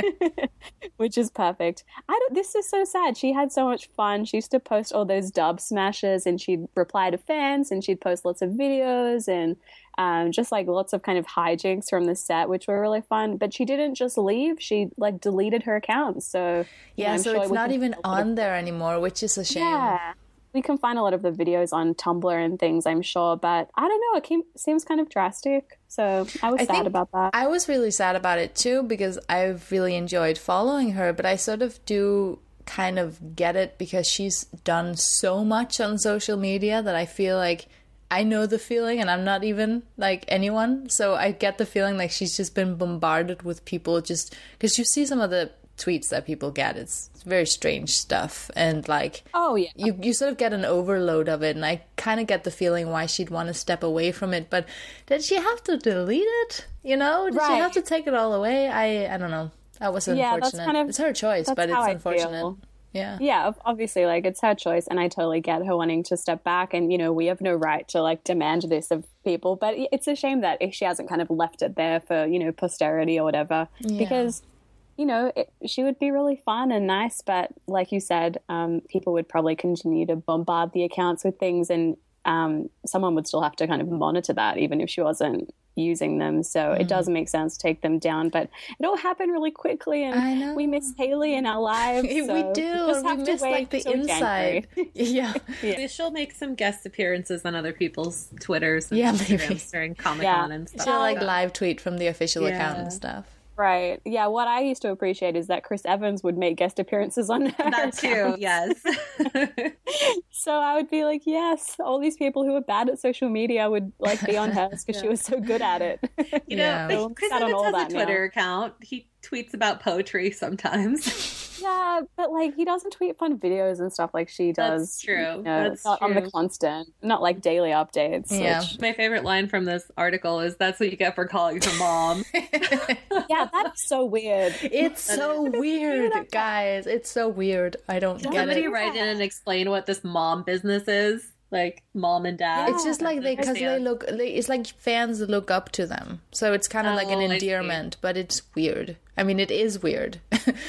which is perfect. I don't, this is so sad. She had so much fun. She used to post all those dub smashes, and she'd reply to fans, and she'd post lots of videos and um, just like lots of kind of hijinks from the set, which were really fun. But she didn't just leave. She like deleted her account. So yeah, know, so sure it's not even on there anymore, which is a shame. Yeah. We can find a lot of the videos on Tumblr and things, I'm sure, but I don't know. It came, seems kind of drastic, so I was I sad about that. I was really sad about it too because I've really enjoyed following her, but I sort of do kind of get it because she's done so much on social media that I feel like I know the feeling, and I'm not even like anyone, so I get the feeling like she's just been bombarded with people just because you see some of the tweets that people get. It's very strange stuff, and like oh yeah you you sort of get an overload of it, and I kind of get the feeling why she'd want to step away from it. But did she have to delete it? You know, did Right. she have to take it all away? I I don't know. That was unfortunate. Yeah, that's kind of- it's her choice, that's but it's how I unfortunate. feel. Yeah. Yeah, ob- obviously, like, it's her choice, and I totally get her wanting to step back, and, you know, we have no right to, like, demand this of people, but it's a shame that if she hasn't kind of left it there for, you know, posterity or whatever, Yeah. because, you know, it, she would be really fun and nice, but like you said, um, people would probably continue to bombard the accounts with things, and um, someone would still have to kind of monitor that, even if she wasn't using them. So mm. it does make sense to take them down, but it all happened really quickly, and I know. we miss Haley in our lives. we so do. just We have to miss wait like the till inside. yeah. Yeah. She'll make some guest appearances on other people's Twitters and Yeah, Instagrams maybe. during Comic-Con Yeah. and stuff. She'll like that. live tweet from the official Yeah. account and stuff. Right. Yeah, what I used to appreciate is that Chris Evans would make guest appearances on her That too, account. yes. So I would be like, yes, all these people who are bad at social media would like be on hers because she was so good at it. You know, Yeah. like, Chris Not on Evans all has a that now. Twitter account. He tweets about poetry sometimes. Yeah, but like he doesn't tweet fun videos and stuff like she does. That's true. You know, That's not on the true. constant, not like daily updates. Yeah. which- My favorite line from this article is, "That's what you get for calling her mom." yeah, that's so weird. It's so weird, guys. It's so weird. I don't Can get somebody it. write in and explain what this mom business is? Like mom and dad? It's just like they, because they Understand. look, they, it's like fans look up to them. So it's kind of like an Oh, I see. endearment, but it's weird. I mean, it is weird.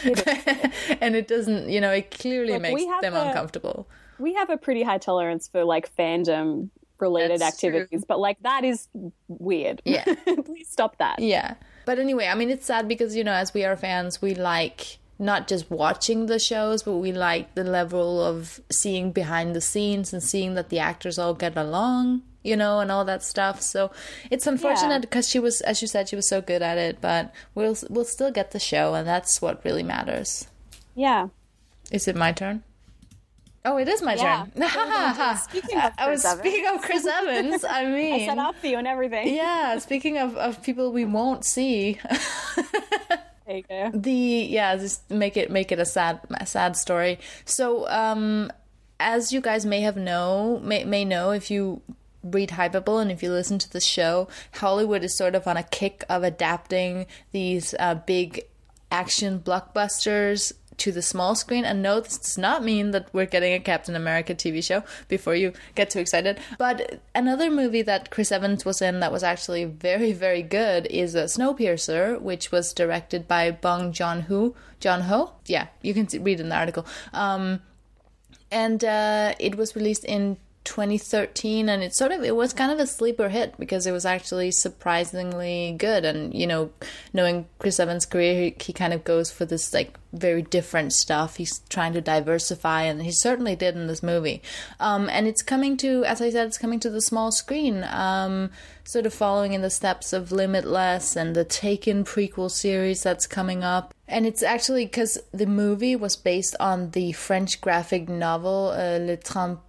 And it doesn't, you know, it clearly Look, makes we have them a- uncomfortable. We have a pretty high tolerance for like fandom related That's true. activities, but like that is weird. Yeah. Please stop that. Yeah. But anyway, I mean, it's sad because, you know, as we are fans, we like not just watching the shows, but we like the level of seeing behind the scenes and seeing that the actors all get along, you know, and all that stuff. So it's unfortunate because she was, as you said, she was so good at it, but we'll we'll still get the show, and that's what really matters. Yeah. Is it my turn? Oh, it is my Yeah. turn. Speaking of I was Chris Evans. speaking of Chris Evans. I mean, I set up for you and everything. yeah. Speaking of, of people we won't see, There you go. the yeah, just make it make it a sad a sad story. So, um, as you guys may have know may may know if you read Hypable and if you listen to the show, Hollywood is sort of on a kick of adapting these uh, big action blockbusters to the small screen. And no, this does not mean that we're getting a Captain America T V show, before you get too excited. But another movie that Chris Evans was in that was actually very, very good is uh, Snowpiercer, which was directed by Bong Joon-ho. John Ho? Yeah, you can see, read in the article. Um, and uh, it was released in twenty thirteen, and it sort of it was kind of a sleeper hit because it was actually surprisingly good. And you know, knowing Chris Evans' career, he, he kind of goes for this like very different stuff. He's trying to diversify, and he certainly did in this movie. Um, and it's coming to, as I said, it's coming to the small screen, um, sort of following in the steps of Limitless and the Taken prequel series that's coming up. And it's actually because the movie was based on the French graphic novel uh, Le Trente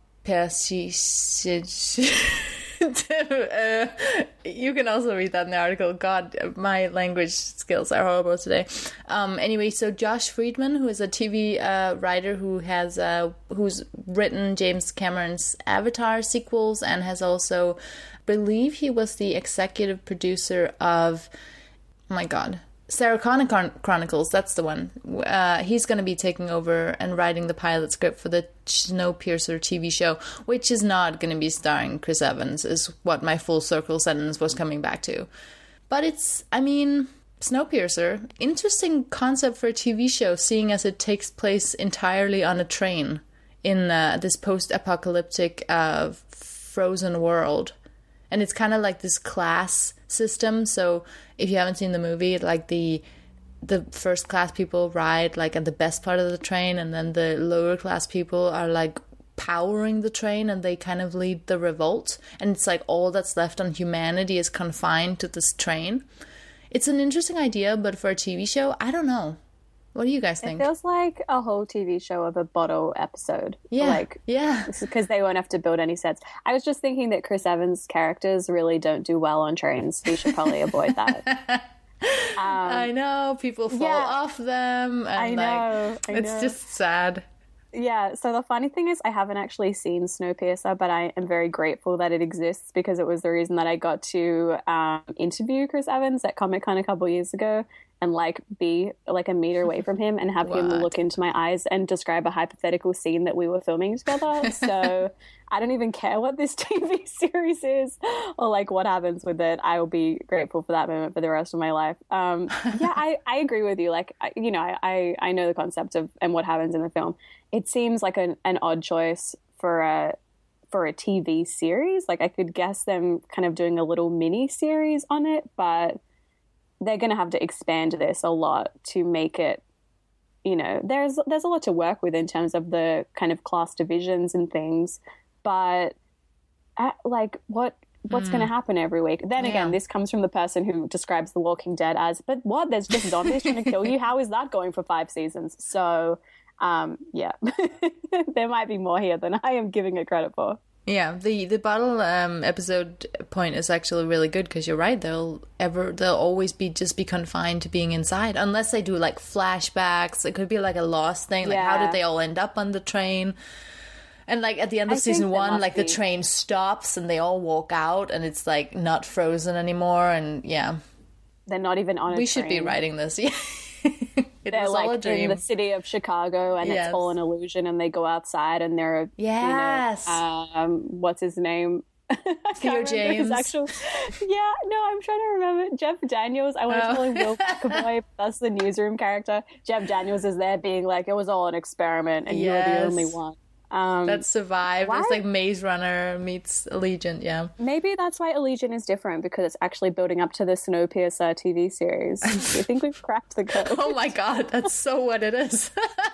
uh, you can also read that in the article. God, my language skills are horrible today. Um, anyway, so Josh Friedman, who is a T V uh, writer who has uh, who's written James Cameron's Avatar sequels and has also, I believe he was the executive producer of, oh my God, Sarah Connor Chron- Chronicles, that's the one. Uh, he's going to be taking over and writing the pilot script for the Snowpiercer T V show, which is not going to be starring Chris Evans, is what my full circle sentence was coming back to. But it's, I mean, Snowpiercer, interesting concept for a T V show, seeing as it takes place entirely on a train in uh, this post-apocalyptic uh, frozen world. And it's kind of like this class system. So if you haven't seen the movie, like the the first class people ride like at the best part of the train, and then the lower class people are like powering the train, and they kind of lead the revolt. And it's like all that's left on humanity is confined to this train. It's an interesting idea, but for a T V show, I don't know. What do you guys think? It feels like a whole T V show of a bottle episode. Yeah, Like, yeah. because they won't have to build any sets. I was just thinking that Chris Evans' characters really don't do well on trains. We should probably avoid that. Um, I know, people fall yeah. off them. And I know, like, I it's know. just sad. Yeah, so the funny thing is I haven't actually seen Snowpiercer, but I am very grateful that it exists because it was the reason that I got to um, interview Chris Evans at Comic-Con a couple years ago and like be like a meter away from him and have What? him look into my eyes and describe a hypothetical scene that we were filming together. So I don't even care what this T V series is or like what happens with it. I will be grateful for that moment for the rest of my life. Um, yeah, I, I agree with you. Like, I, you know, I, I, I know the concept of and what happens in the film. It seems like an, an odd choice for a for a T V series. Like I could guess them kind of doing a little mini series on it, but they're going to have to expand this a lot to make it, you know, there's there's a lot to work with in terms of the kind of class divisions and things, but uh, like what what's mm. going to happen every week? Then again, yeah. This comes from the person who describes The Walking Dead as, but what? There's just zombies trying to kill you. How is that going for five seasons? So, um, yeah, there might be more here than I am giving it credit for. Yeah, the the bottle um, episode point is actually really good because you're right. They'll ever they'll always be just be confined to being inside unless they do like flashbacks. It could be like a lost thing. Like yeah. how did they all end up on the train? And like at the end of I season one, like be. the train stops and they all walk out and it's like not frozen anymore. And yeah, they're not even on a we train. should be writing this. Yeah. It they're was like all a dream. in the city of Chicago and yes. it's all an illusion and they go outside and they're yes you know, um what's his name Theo James actual... yeah no I'm trying to remember Jeff Daniels I want to oh. call him Will McAvoy. That's the newsroom character. Jeff Daniels is there being like it was all an experiment and yes. you're the only one Um, that survived. why? It's like Maze Runner meets Allegiant, yeah. Maybe that's why Allegiant is different because it's actually building up to the Snowpiercer T V series. Do you think we've cracked the code? Oh my god, that's so what it is.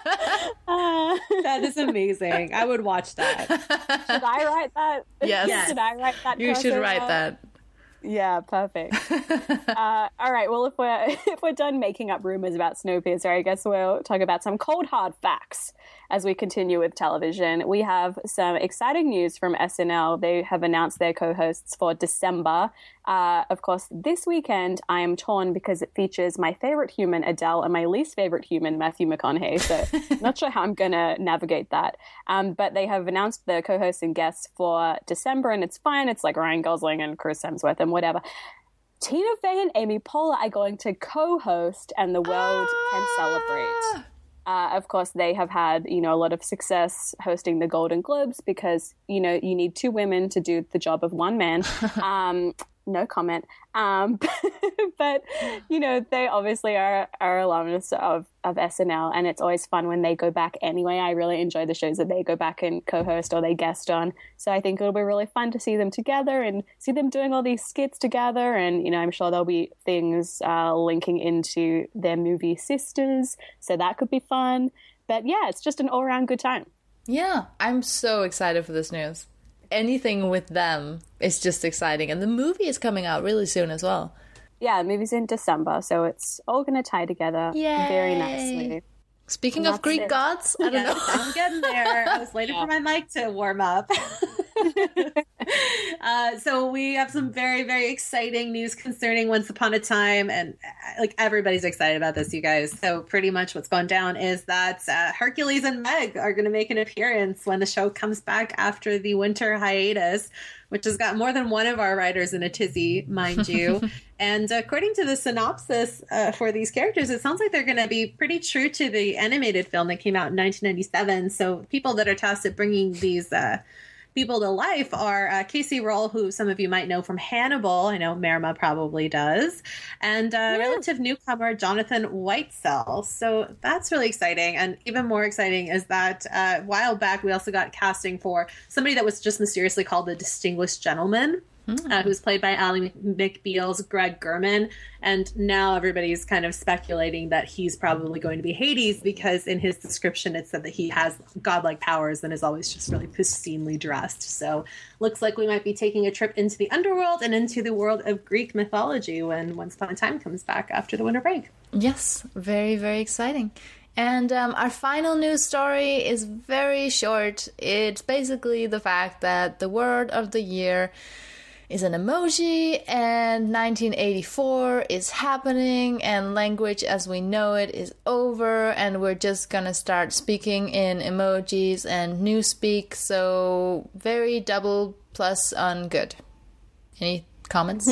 uh, That is amazing. I would watch that. should I write that? Yes. Should I write that? You should crossover? write that. Yeah, perfect. uh, all right. Well, if we're if we're done making up rumors about Snowpiercer, I guess we'll talk about some cold hard facts as we continue with television. We have some exciting news from S N L. They have announced their co-hosts for December. Uh, of course, this weekend I am torn because it features my favorite human, Adele, and my least favorite human, Matthew McConaughey. So not sure how I'm going to navigate that. Um, but they have announced the co-hosts and guests for December, and it's fine. It's like Ryan Gosling and Chris Hemsworth and whatever. Tina Fey and Amy Poehler are going to co-host, and the world ah! can celebrate. Uh, of course, they have had, you know, a lot of success hosting the Golden Globes because, you know, you need two women to do the job of one man. Um, no comment. Um, but, you know, they obviously are, are alumnus of, of S N L, and it's always fun when they go back anyway. I really enjoy the shows that they go back and co-host or they guest on. So I think it'll be really fun to see them together and see them doing all these skits together. And, you know, I'm sure there'll be things uh, linking into their movie Sisters. So that could be fun. But yeah, it's just an all-around good time. Yeah, I'm so excited for this news. Anything with them is just exciting. And the movie is coming out really soon as well. Yeah, the movie's in December, so it's all going to tie together Yay. very nicely. Speaking And of Greek it. gods, I don't Yes, know. I'm getting there. I was waiting yeah. for my mic to warm up. uh, so we have some very, very exciting news concerning Once Upon a Time, and uh, like everybody's excited about this, you guys. So pretty much what's going down is that uh, Hercules and Meg are going to make an appearance when the show comes back after the winter hiatus, which has got more than one of our writers in a tizzy, mind you. And according to the synopsis uh, for these characters, it sounds like they're going to be pretty true to the animated film that came out in nineteen ninety-seven. So people that are tasked at bringing these uh, people to life are uh, Casey Roll, who some of you might know from Hannibal. I know Merima probably does. And uh, yeah. relative newcomer Jonathan Whitesell. So that's really exciting. And even more exciting is that uh, a while back, we also got casting for somebody that was just mysteriously called the Distinguished Gentleman. Mm. Uh, who's played by Ally McBeal's Greg Gurman. And now everybody's kind of speculating that he's probably going to be Hades because in his description it said that he has godlike powers and is always just really pristinely dressed. So looks like we might be taking a trip into the underworld and into the world of Greek mythology when Once Upon a Time comes back after the winter break. Yes, very, very exciting. And um, our final news story is very short. It's basically the fact that the word of the year is an emoji, and nineteen eighty-four is happening, and language as we know it is over, and we're just gonna start speaking in emojis and newspeak. So very double plus on good. Any comments?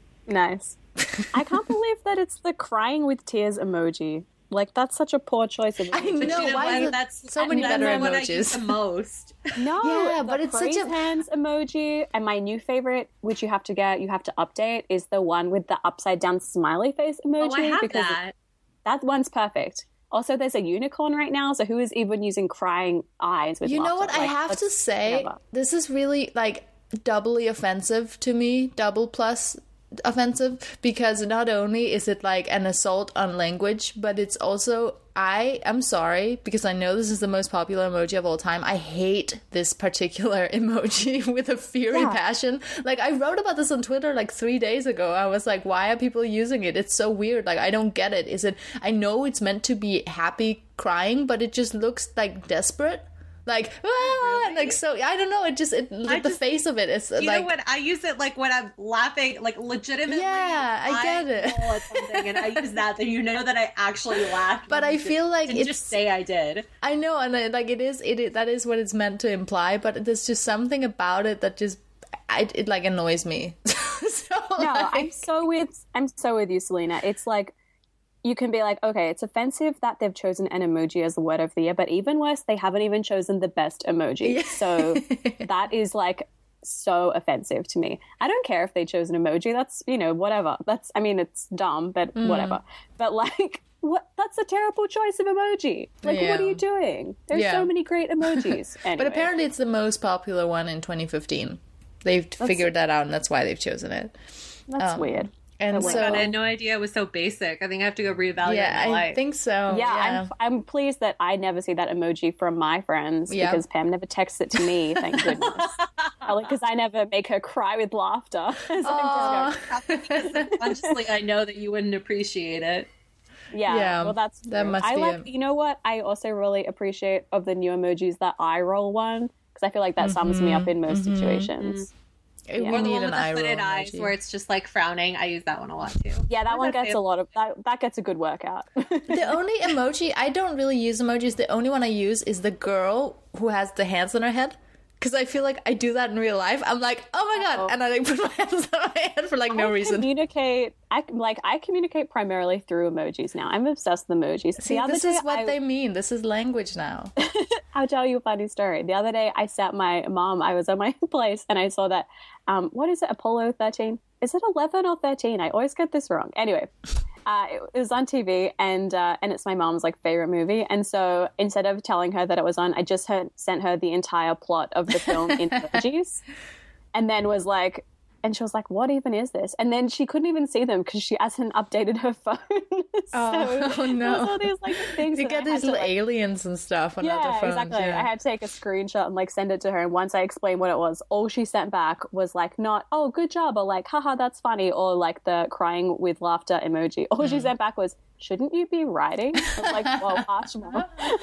Nice. I can't believe that it's the crying with tears emoji. Like, that's such a poor choice of emoji. I know, But you know why is what? it That's so many that's better the one I use emojis? the most. No, Yeah, the but it's such praise a- hands emoji, and my new favorite, which you have to get, you have to update, is the one with the upside down smiley face emoji. Oh, I have because that. that one's perfect. Also, there's a unicorn right now, so who is even using crying eyes with You know what? laughter? I Like, have let's- to say, whatever. this is really like doubly offensive to me, double plus offensive, because not only is it like an assault on language, but it's also, I am sorry, because I know this is the most popular emoji of all time. I hate this particular emoji with a fiery Yeah. passion. Like, I wrote about this on Twitter like three days ago. I was like, why are people using it? It's so weird. Like, I don't get it. Is it, I know it's meant to be happy crying, but it just looks like desperate. Like, ah, like, so, I don't know, it just, it, the just- face of it is You like, know what? I use it like when I'm laughing, like legitimately. Yeah, I get it. roll at something, and I use that. Then you know that I actually laughed. But when I you feel like didn't it's- just say I did. I know, and uh, like, it is, it, it that is what it's meant to imply, but there's just something about it that just, I, it like annoys me. so, No, like, I'm so with I'm so with you, Selena. It's like you can be like, okay, it's offensive that they've chosen an emoji as the word of the year, but even worse, they haven't even chosen the best emoji. Yeah. So that is like so offensive to me. I don't care if they chose an emoji. That's, you know, whatever. That's, I mean, it's dumb, but Mm. whatever. But like, what? That's a terrible choice of emoji. Like, Yeah. what are you doing? There's Yeah. so many great emojis. Anyway. But apparently it's the most popular one in twenty fifteen. They've figured that out, and that's why they've chosen it. that's um, weird. And Oh so, my God, I had no idea it was so basic. I think I have to go reevaluate yeah, my I life. think so. Yeah, Yeah, I'm I'm pleased that I never see that emoji from my friends Yeah. because Pam never texts it to me. Thank goodness, because I never make her cry with laughter. So I'm just Aw. Because subconsciously, I know that you wouldn't appreciate it. going, yeah, Yeah, well, that's that true. must I be like. it. You know what? I also really appreciate of the new emojis that eye roll one because I feel like that sums me up in most situations. we Yeah. Or the need one an with eye the roll hooded eyes, emoji. where it's just like frowning. I use that one a lot too. Yeah, that What one is that gets a feel? lot of that. That gets a good workout. The only emoji, I don't really use emojis. The only one I use is the girl who has the hands on her head. Because I feel like I do that in real life. I'm like, oh my god, Oh. and I like put my hands on my head for like no I reason. communicate. I like I communicate primarily through emojis now. I'm obsessed with emojis. See, the other this day is what I- they mean. This is language now. I'll tell you a funny story. The other day, I sat my mom. I was at my place, and I saw that. Um, what is it? Apollo thirteen? Is it eleven or thirteen? I always get this wrong. Anyway, uh, it, it was on T V, and uh, and it's my mom's like favorite movie. And so instead of telling her that it was on, I just heard, sent her the entire plot of the film in emojis, and then was like. And she was like, what even is this? And then she couldn't even see them because she hasn't updated her phone. so Oh, oh, no. there was all these like things. You that I get had these to, little like, aliens and stuff on other yeah, phones. exactly. Yeah. I had to take a screenshot and like send it to her. And once I explained what it was, all she sent back was like not, oh, good job, or like, haha, that's funny, or like the crying with laughter emoji. All Mm. she sent back was, shouldn't you be writing? I was like, well, harsh mom.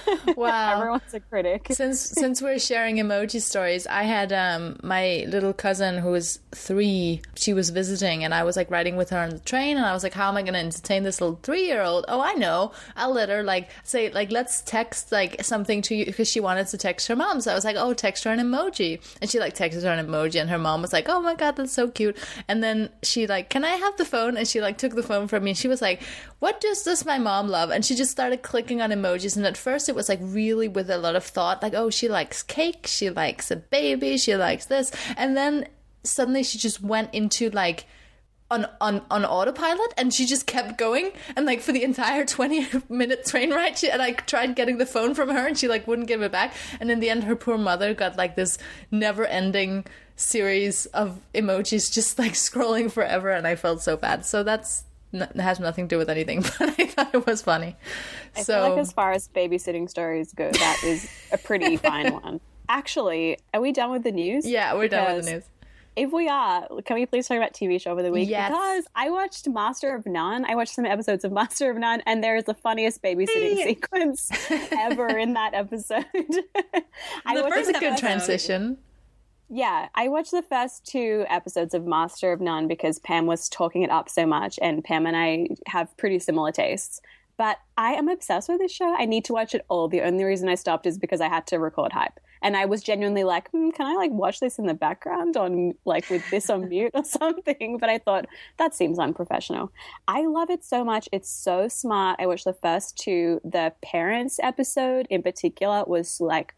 Wow. Everyone's a critic. Since since we're sharing emoji stories, I had um my little cousin who was three. She was visiting, and I was like riding with her on the train, and I was like, "How am I going to entertain this little three year old?" Oh, I know. I'll let her like say like, "Let's text like something to you," because she wanted to text her mom. So I was like, "Oh, text her an emoji," and she like texted her an emoji, and her mom was like, "Oh my god, that's so cute." And then she like, "Can I have the phone?" And she like took the phone from me, and she was like, "What does this my mom love?" And she just started clicking on emojis, and at first it was like really with a lot of thought, like, oh, she likes cake, she likes a baby, she likes this, and then suddenly she just went into like on on on autopilot, and she just kept going, and like for the entire twenty minute train ride, she, and I tried getting the phone from her, and she like wouldn't give it back, and in the end her poor mother got like this never ending series of emojis just like scrolling forever, and I felt so bad. So that's n- has nothing to do with anything, but I thought it was funny. I So feel like as far as babysitting stories go, that is a pretty fine one. Actually, are we done with the news? yeah, we're done with Because the news. If we are, can we please talk about T V show over the week? Yes. Because I watched Master of None. I watched some episodes of Master of None, and there is the funniest babysitting sequence ever in that episode. I The watched first It's a good episode. transition. Yeah, I watched the first two episodes of Master of None because Pam was talking it up so much, and Pam and I have pretty similar tastes. But I am obsessed with this show. I need to watch it all. The only reason I stopped is because I had to record Hype. And I was genuinely like, hmm, can I like watch this in the background on like with this on mute or something? But I thought that seems unprofessional. I love it so much. It's so smart. I watched the first two. The parents episode in particular was like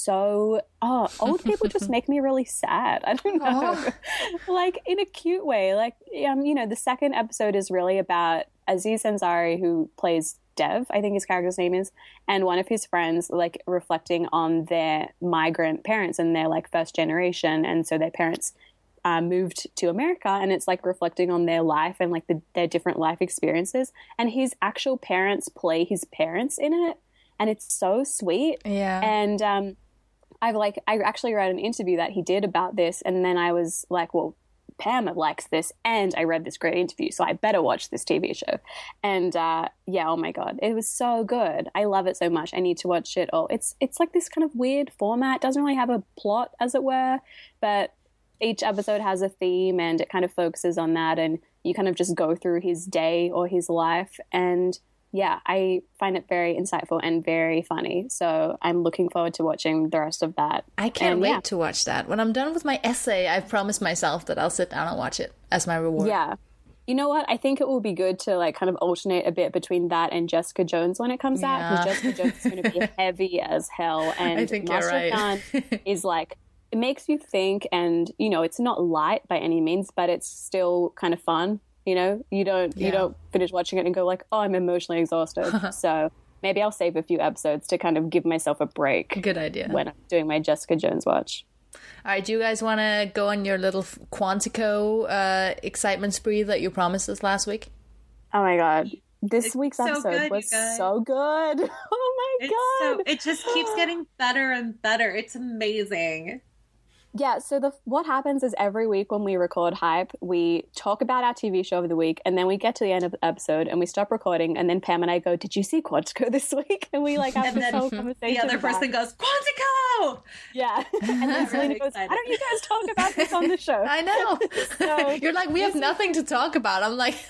so, oh, old people just make me really sad. I don't know. Oh. Like in a cute way. Like, um, you know, the second episode is really about Aziz Ansari, who plays Dev, I think his character's name is, and one of his friends, like reflecting on their migrant parents and their like first generation. And so their parents uh, moved to America, and it's like reflecting on their life and like the, their different life experiences. And his actual parents play his parents in it. And it's so sweet. Yeah. And um, I've like, I actually read an interview that he did about this. And then I was like, well, Pam likes this, and I read this great interview, so I better watch this T V show. And uh, yeah, oh my God, it was so good. I love it so much. I need to watch it all. It's it's like this kind of weird format. It doesn't really have a plot, as it were, but each episode has a theme, and it kind of focuses on that, and you kind of just go through his day or his life. And yeah, I find it very insightful and very funny. So I'm looking forward to watching the rest of that. I can't and, wait yeah. to watch that. When I'm done with my essay, I've promised myself that I'll sit down and watch it as my reward. Yeah. You know what? I think it will be good to like kind of alternate a bit between that and Jessica Jones when it comes yeah. out, because Jessica Jones is going to be heavy as hell. And I think Master you're right. of None is like, it makes you think, and, you know, it's not light by any means, but it's still kind of fun. You know, you don't yeah. you don't finish watching it and go like, oh, I'm emotionally exhausted. So maybe I'll save a few episodes to kind of give myself a break. Good idea. When I'm doing my Jessica Jones watch. All right, do you guys want to go on your little Quantico uh, excitement spree that you promised us last week? Oh my God. This it's week's so episode good, was so good. Oh my it's God. So, it just keeps getting better and better. It's amazing. Yeah, so the what happens is every week when we record Hype, we talk about our T V show of the week, and then we get to the end of the episode and we stop recording, and then Pam and I go, did you see Quantico this week? And we like have and this then whole conversation. The other person goes, Quantico! Yeah. And then Selena goes, why don't you guys talk about this on the show? I know. So, you're like, we have nothing to talk about. I'm like...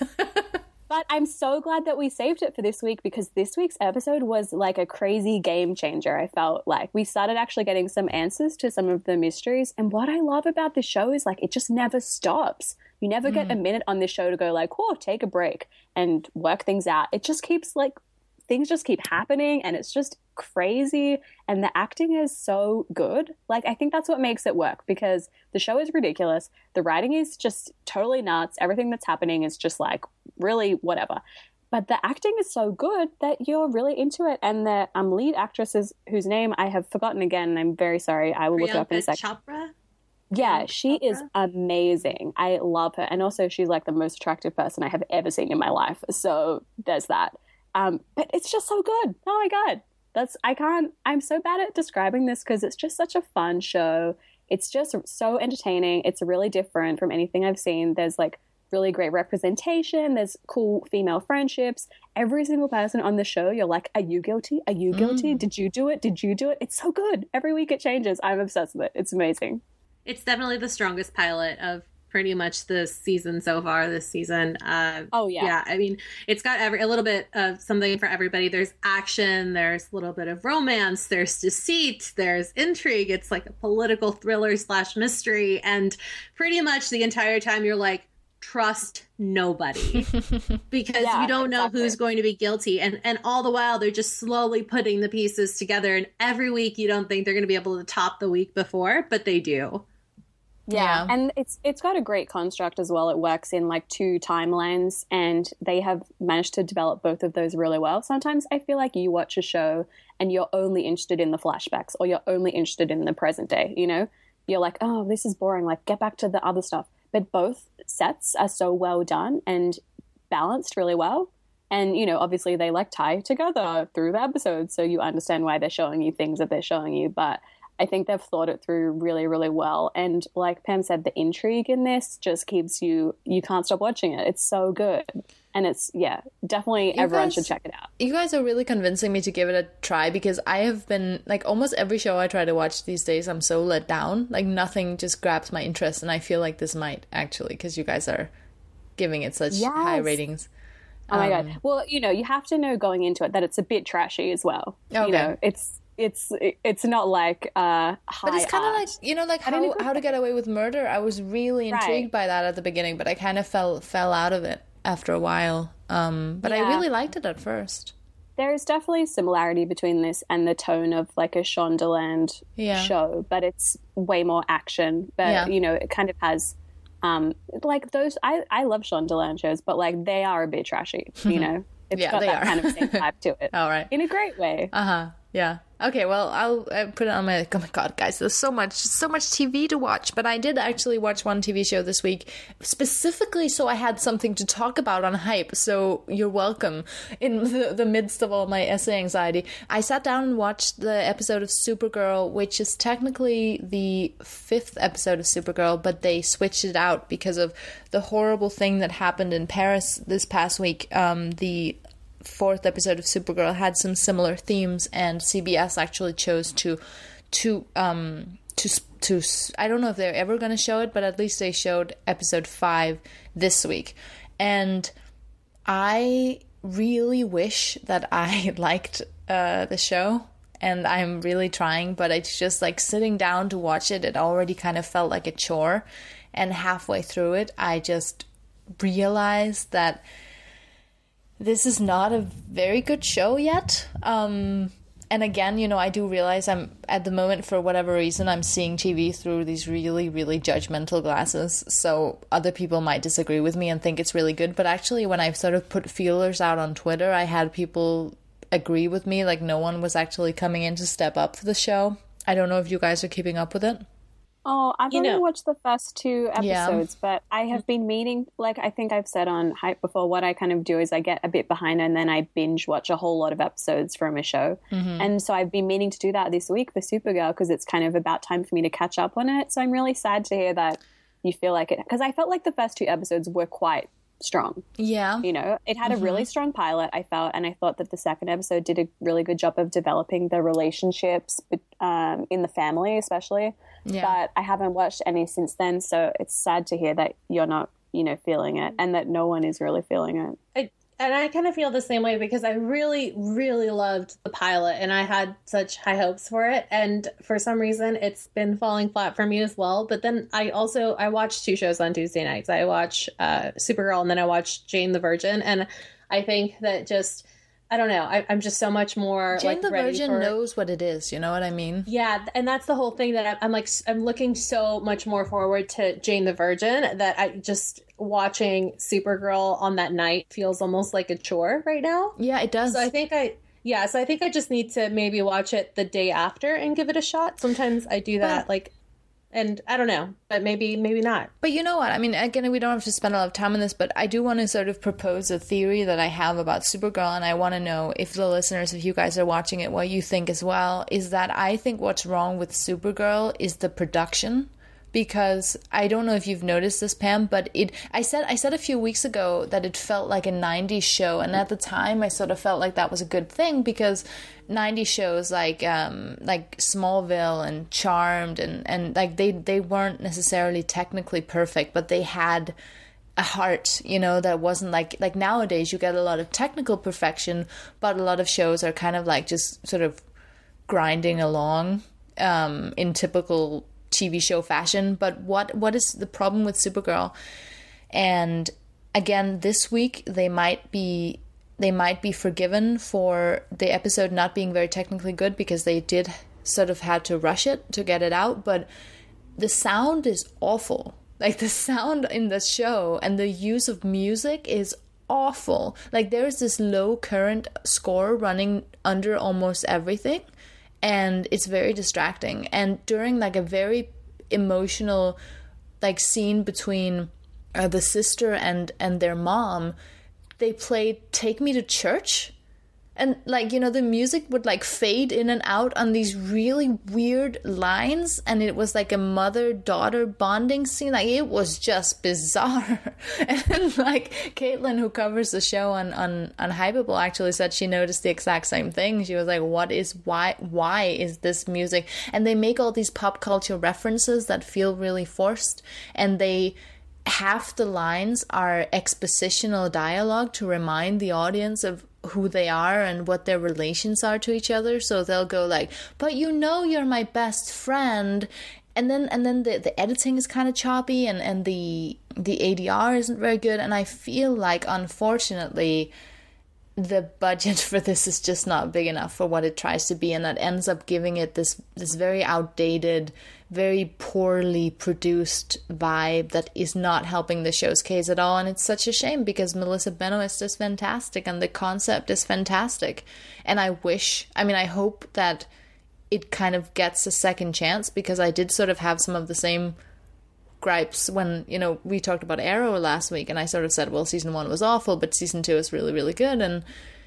But I'm so glad that we saved it for this week, because this week's episode was like a crazy game changer. I felt like we started actually getting some answers to some of the mysteries. And what I love about the show is like it just never stops. You never mm. get a minute on this show to go like, oh, take a break and work things out. It just keeps like, things just keep happening, and it's just crazy. And the acting is so good. Like, I think that's what makes it work, because the show is ridiculous. The writing is just totally nuts. Everything that's happening is just like really whatever. But the acting is so good that you're really into it. And the um, lead actress is, whose name I have forgotten again, and I'm very sorry. I will Priyanka look it up in a second. Chopra? Yeah, Priyanka she Chopra? is amazing. I love her. And also she's like the most attractive person I have ever seen in my life. So there's that. Um, but it's just so good. Oh my God. That's, I can't, I'm so bad at describing this because it's just such a fun show. It's just so entertaining. It's really different from anything I've seen. There's like really great representation. There's cool female friendships. Every single person on the show, you're like, are you guilty? Are you guilty? Mm. Did you do it? Did you do it? It's so good. Every week it changes. I'm obsessed with it. It's amazing. It's definitely the strongest pilot of pretty much the season so far this season. Uh, oh, yeah. Yeah, I mean, it's got every a little bit of something for everybody. There's action, there's a little bit of romance, there's deceit, there's intrigue. It's like a political thriller slash mystery. And pretty much the entire time you're like, trust nobody. Because yeah, you don't know exactly. who's going to be guilty. And, and all the while, they're just slowly putting the pieces together. And every week you don't think they're going to be able to top the week before, but they do. Yeah. yeah, and it's it's got a great construct as well. It works in like two timelines, and they have managed to develop both of those really well. Sometimes I feel like you watch a show and you're only interested in the flashbacks, or you're only interested in the present day, you know? You're like, oh, this is boring, like get back to the other stuff. But both sets are so well done and balanced really well. And, you know, obviously they like tie together through the episodes, so you understand why they're showing you things that they're showing you. But I think they've thought it through really, really well. And like Pam said, the intrigue in this just keeps you, you can't stop watching it. It's so good. And it's, yeah, definitely you everyone guys, should check it out. You guys are really convincing me to give it a try, because I have been, like, almost every show I try to watch these days, I'm so let down. Like, nothing just grabs my interest. And I feel like this might, actually, because you guys are giving it such yes. high ratings. Oh my um, God. Well, you know, you have to know going into it that it's a bit trashy as well. Okay. You know, it's, it's, it's not like uh, high But it's kind of like, you know, like how, even... how to Get Away with Murder. I was really intrigued right. by that at the beginning, but I kind of fell fell out of it after a while. Um, but yeah. I really liked it at first. There is definitely a similarity between this and the tone of like a Shondaland yeah. show, but it's way more action. But, yeah. you know, it kind of has... Um, like those, I, I love Shondaland shows, but like they are a bit trashy, you know? It's yeah, got they that are. kind of same vibe to it. All right. In a great way. Uh-huh. Yeah. Okay, well, I'll, I'll put it on my... Oh my God, guys, there's so much, so much T V to watch. But I did actually watch one T V show this week, specifically so I had something to talk about on Hype. So you're welcome. In the, the midst of all my essay anxiety, I sat down and watched the episode of Supergirl, which is technically the fifth episode of Supergirl, but they switched it out because of the horrible thing that happened in Paris this past week. Um, the... fourth episode of Supergirl had some similar themes, and C B S actually chose to to um to to I don't know if they're ever going to show it, but at least they showed episode five this week. And I really wish that I liked uh the show, and I'm really trying, but it's just like sitting down to watch it, it already kind of felt like a chore. And halfway through it, I just realized that this is not a very good show yet. Um, and again, you know, I do realize I'm, at the moment, for whatever reason, I'm seeing T V through these really, really judgmental glasses. So other people might disagree with me and think it's really good. But actually, when I sort of put feelers out on Twitter, I had people agree with me. Like, no one was actually coming in to step up for the show. I don't know if you guys are keeping up with it. Oh, I've you only know. watched the first two episodes, yeah. but I have been meaning, like I think I've said on Hype before, what I kind of do is I get a bit behind and then I binge watch a whole lot of episodes from a show. Mm-hmm. And so I've been meaning to do that this week for Supergirl, because it's kind of about time for me to catch up on it. So I'm really sad to hear that you feel like it, because I felt like the first two episodes were quite strong. Yeah. You know, it had mm-hmm. a really strong pilot, I felt, and I thought that the second episode did a really good job of developing the relationships um, in the family, especially. Yeah. But I haven't watched any since then, so it's sad to hear that you're not, you know, feeling it, and that no one is really feeling it. I, and I kind of feel the same way, because I really, really loved the pilot, and I had such high hopes for it, and for some reason it's been falling flat for me as well. But then I also, I watched two shows on Tuesday nights. I watch uh, Supergirl, and then I watched Jane the Virgin, and I think that just... I don't know. I, I'm just so much more Jane like the ready Virgin for... knows what it is. You know what I mean? Yeah, and that's the whole thing that I'm, I'm like. I'm looking so much more forward to Jane the Virgin that I just watching Supergirl on that night feels almost like a chore right now. Yeah, it does. So I think I yeah. So I think I just need to maybe watch it the day after and give it a shot. Sometimes I do that, but... like. And I don't know, but maybe, maybe not. But you know what? I mean, again, we don't have to spend a lot of time on this, but I do want to sort of propose a theory that I have about Supergirl, and I want to know if the listeners, if you guys are watching it, what you think as well, is that I think what's wrong with Supergirl is the production. Because I don't know if you've noticed this, Pam, but it I said I said a few weeks ago that it felt like a nineties show, and at the time I sort of felt like that was a good thing, because nineties shows like um like Smallville and Charmed and and like they they weren't necessarily technically perfect, but they had a heart, you know, that wasn't like like nowadays you get a lot of technical perfection, but a lot of shows are kind of like just sort of grinding along um in typical T V show fashion. But what what is the problem with Supergirl? And again, this week they might be they might be forgiven for the episode not being very technically good, because they did sort of had to rush it to get it out, but the sound is awful. Like, the sound in the show and the use of music is awful. Like, there's this low current score running under almost everything, and it's very distracting. And during like a very emotional like scene between uh, the sister and and their mom, they played Take Me to Church, And, like, you know, the music would, like, fade in and out on these really weird lines. And it was, like, a mother-daughter bonding scene. Like, it was just bizarre. And then, like, Caitlin, who covers the show on, on, on Hypable, actually said she noticed the exact same thing. She was like, what is, why, why is this music? And they make all these pop culture references that feel really forced. And they... half the lines are expositional dialogue to remind the audience of who they are and what their relations are to each other. So they'll go like, but you know you're my best friend. And then and then the, the editing is kind of choppy, and, and the the A D R isn't very good. And I feel like, unfortunately, the budget for this is just not big enough for what it tries to be, and that ends up giving it this this very outdated, very poorly produced vibe that is not helping the show's case at all. And it's such a shame, because Melissa Benoist is fantastic and the concept is fantastic. And I wish, I mean, I hope that it kind of gets a second chance, because I did sort of have some of the same gripes when, you know, we talked about Arrow last week, and I sort of said, well, season one was awful, but season two is really, really good. And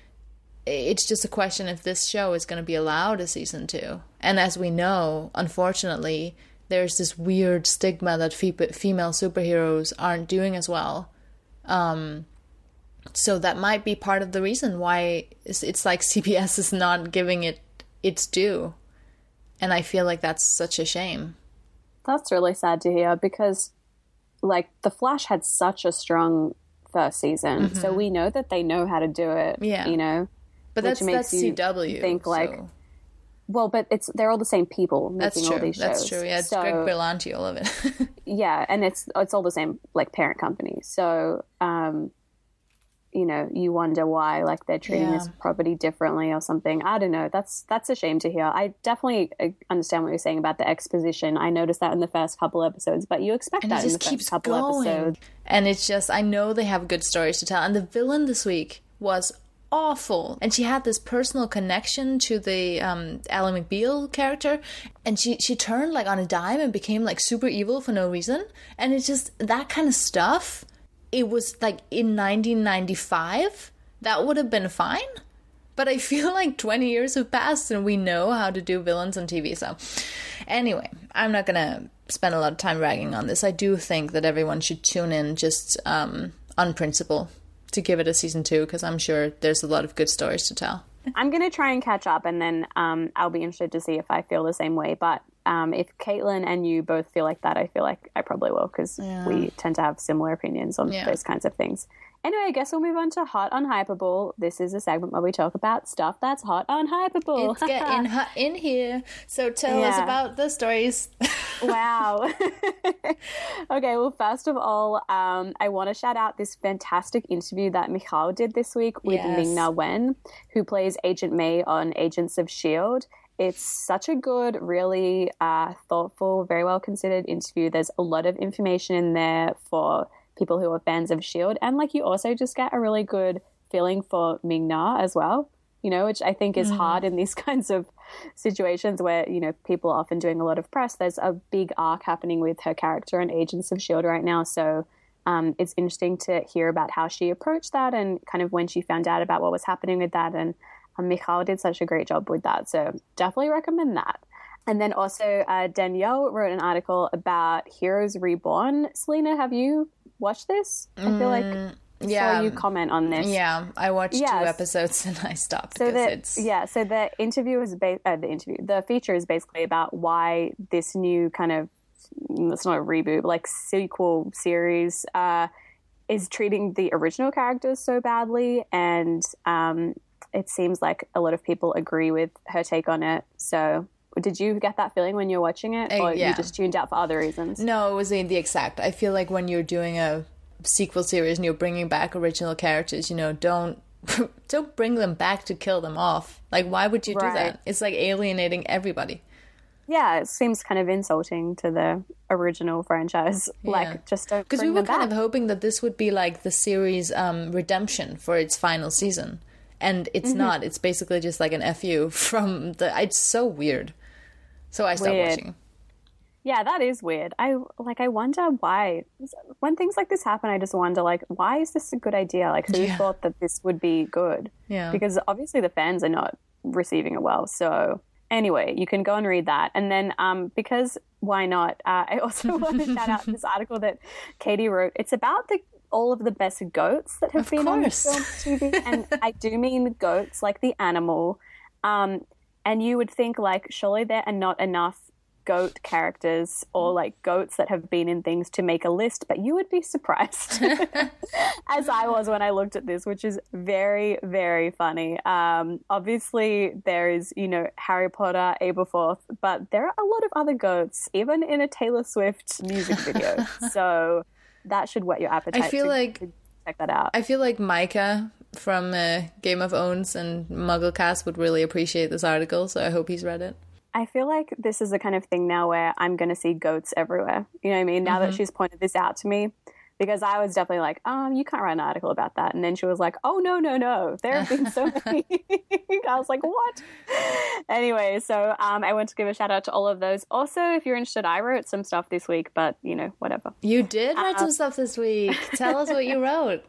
it's just a question if this show is going to be allowed a season two. And as we know, unfortunately, there's this weird stigma that fe- female superheroes aren't doing as well. Um, so that might be part of the reason why it's, it's like C B S is not giving it its due. And I feel like that's such a shame. That's really sad to hear, because, like, The Flash had such a strong first season. Mm-hmm. So we know that they know how to do it, yeah. you know? But that's, that's C W. Think, like, so. Well, but it's they're all the same people making that's true. all these shows. That's true. Yeah, it's so, Greg Berlanti, all of it. Yeah, and it's it's all the same, like, parent company. So, um, you know, you wonder why, like, they're treating yeah. this property differently or something. I don't know. That's that's a shame to hear. I definitely understand what you're saying about the exposition. I noticed that in the first couple episodes, but you expect and that it in the keeps first couple going. episodes. And it's just, I know they have good stories to tell. And the villain this week was awful. And she had this personal connection to the um, Ally McBeal character. And she, she turned, like, on a dime and became, like, super evil for no reason. And it's just that kind of stuff. It was, like, in nineteen ninety-five, that would have been fine. But I feel like twenty years have passed and we know how to do villains on T V. So anyway, I'm not going to spend a lot of time ragging on this. I do think that everyone should tune in just um, on principle to give it a season two, because I'm sure there's a lot of good stories to tell. I'm going to try and catch up, and then um, I'll be interested to see if I feel the same way. But um, if Caitlin and you both feel like that, I feel like I probably will, because yeah. we tend to have similar opinions on yeah. those kinds of things. Anyway, I guess we'll move on to Hot Unhypable. This is a segment where we talk about stuff that's hot unhypable. It's getting hot in here. So tell yeah. us about the stories. Wow. Okay, well, first of all, um, I want to shout out this fantastic interview that Michal did this week with yes. Ming-Na Wen, who plays Agent May on Agents of S H I E L D. It's such a good, really uh, thoughtful, very well considered interview. There's a lot of information in there for people who are fans of S H I E L D, and, like, you also just get a really good feeling for Ming-Na as well, you know, which I think is mm. hard in these kinds of situations where, you know, people are often doing a lot of press. There's a big arc happening with her character in Agents of S H I E L D right now, so um, it's interesting to hear about how she approached that and kind of when she found out about what was happening with that, and um, Michal did such a great job with that, so definitely recommend that. And then also uh, Danielle wrote an article about Heroes Reborn. Selena, have you watched this? I feel like mm, yeah. saw you comment on this. Yeah, I watched yes. two episodes and I stopped. So the, it's... yeah, so the interview is ba- uh, the interview. The feature is basically about why this new kind of, it's not a reboot, but like sequel series uh, is treating the original characters so badly, and um, it seems like a lot of people agree with her take on it. So did you get that feeling when you were watching it, or uh, yeah. you just tuned out for other reasons? No, it was the, the exact. I feel like when you're doing a sequel series and you're bringing back original characters, you know, don't don't bring them back to kill them off. Like, why would you do right. that? It's like alienating everybody. Yeah, it seems kind of insulting to the original franchise. Yeah. Like, just don't because we were them kind back. of hoping that this would be like the series' um, redemption for its final season, and it's mm-hmm. not. It's basically just like an F U from the. It's so weird. So I stopped Weird. watching. Yeah, that is weird. I like. I wonder why. When things like this happen, I just wonder, like, why is this a good idea? Like, who Yeah. thought that this would be good? Yeah. Because obviously the fans are not receiving it well. So anyway, you can go and read that. And then um, because why not? Uh, I also want to shout out this article that Katie wrote. It's about the all of the best goats that have Of been course. on film T V, and I do mean goats, like the animal. Um, and you would think, like, surely there are not enough goat characters or like goats that have been in things to make a list, but you would be surprised as I was when I looked at this, which is very, very funny. Um, obviously there is, you know, Harry Potter, Aberforth, but there are a lot of other goats, even in a Taylor Swift music video. So that should whet your appetite. I feel to, like to check that out. I feel like Micah from uh, Game of Owns and Mugglecast would really appreciate this article, so I hope he's read it. I feel like this is the kind of thing now where I'm going to see goats everywhere. You know what I mean? Now Mm-hmm. that she's pointed this out to me, because I was definitely like, um, you can't write an article about that. And then she was like, oh, no, no, no. There have been so many. I was like, what? Anyway, so um, I want to give a shout out to all of those. Also, if you're interested, I wrote some stuff this week, but, you know, whatever. You did write Uh, some stuff this week. Tell us what you wrote.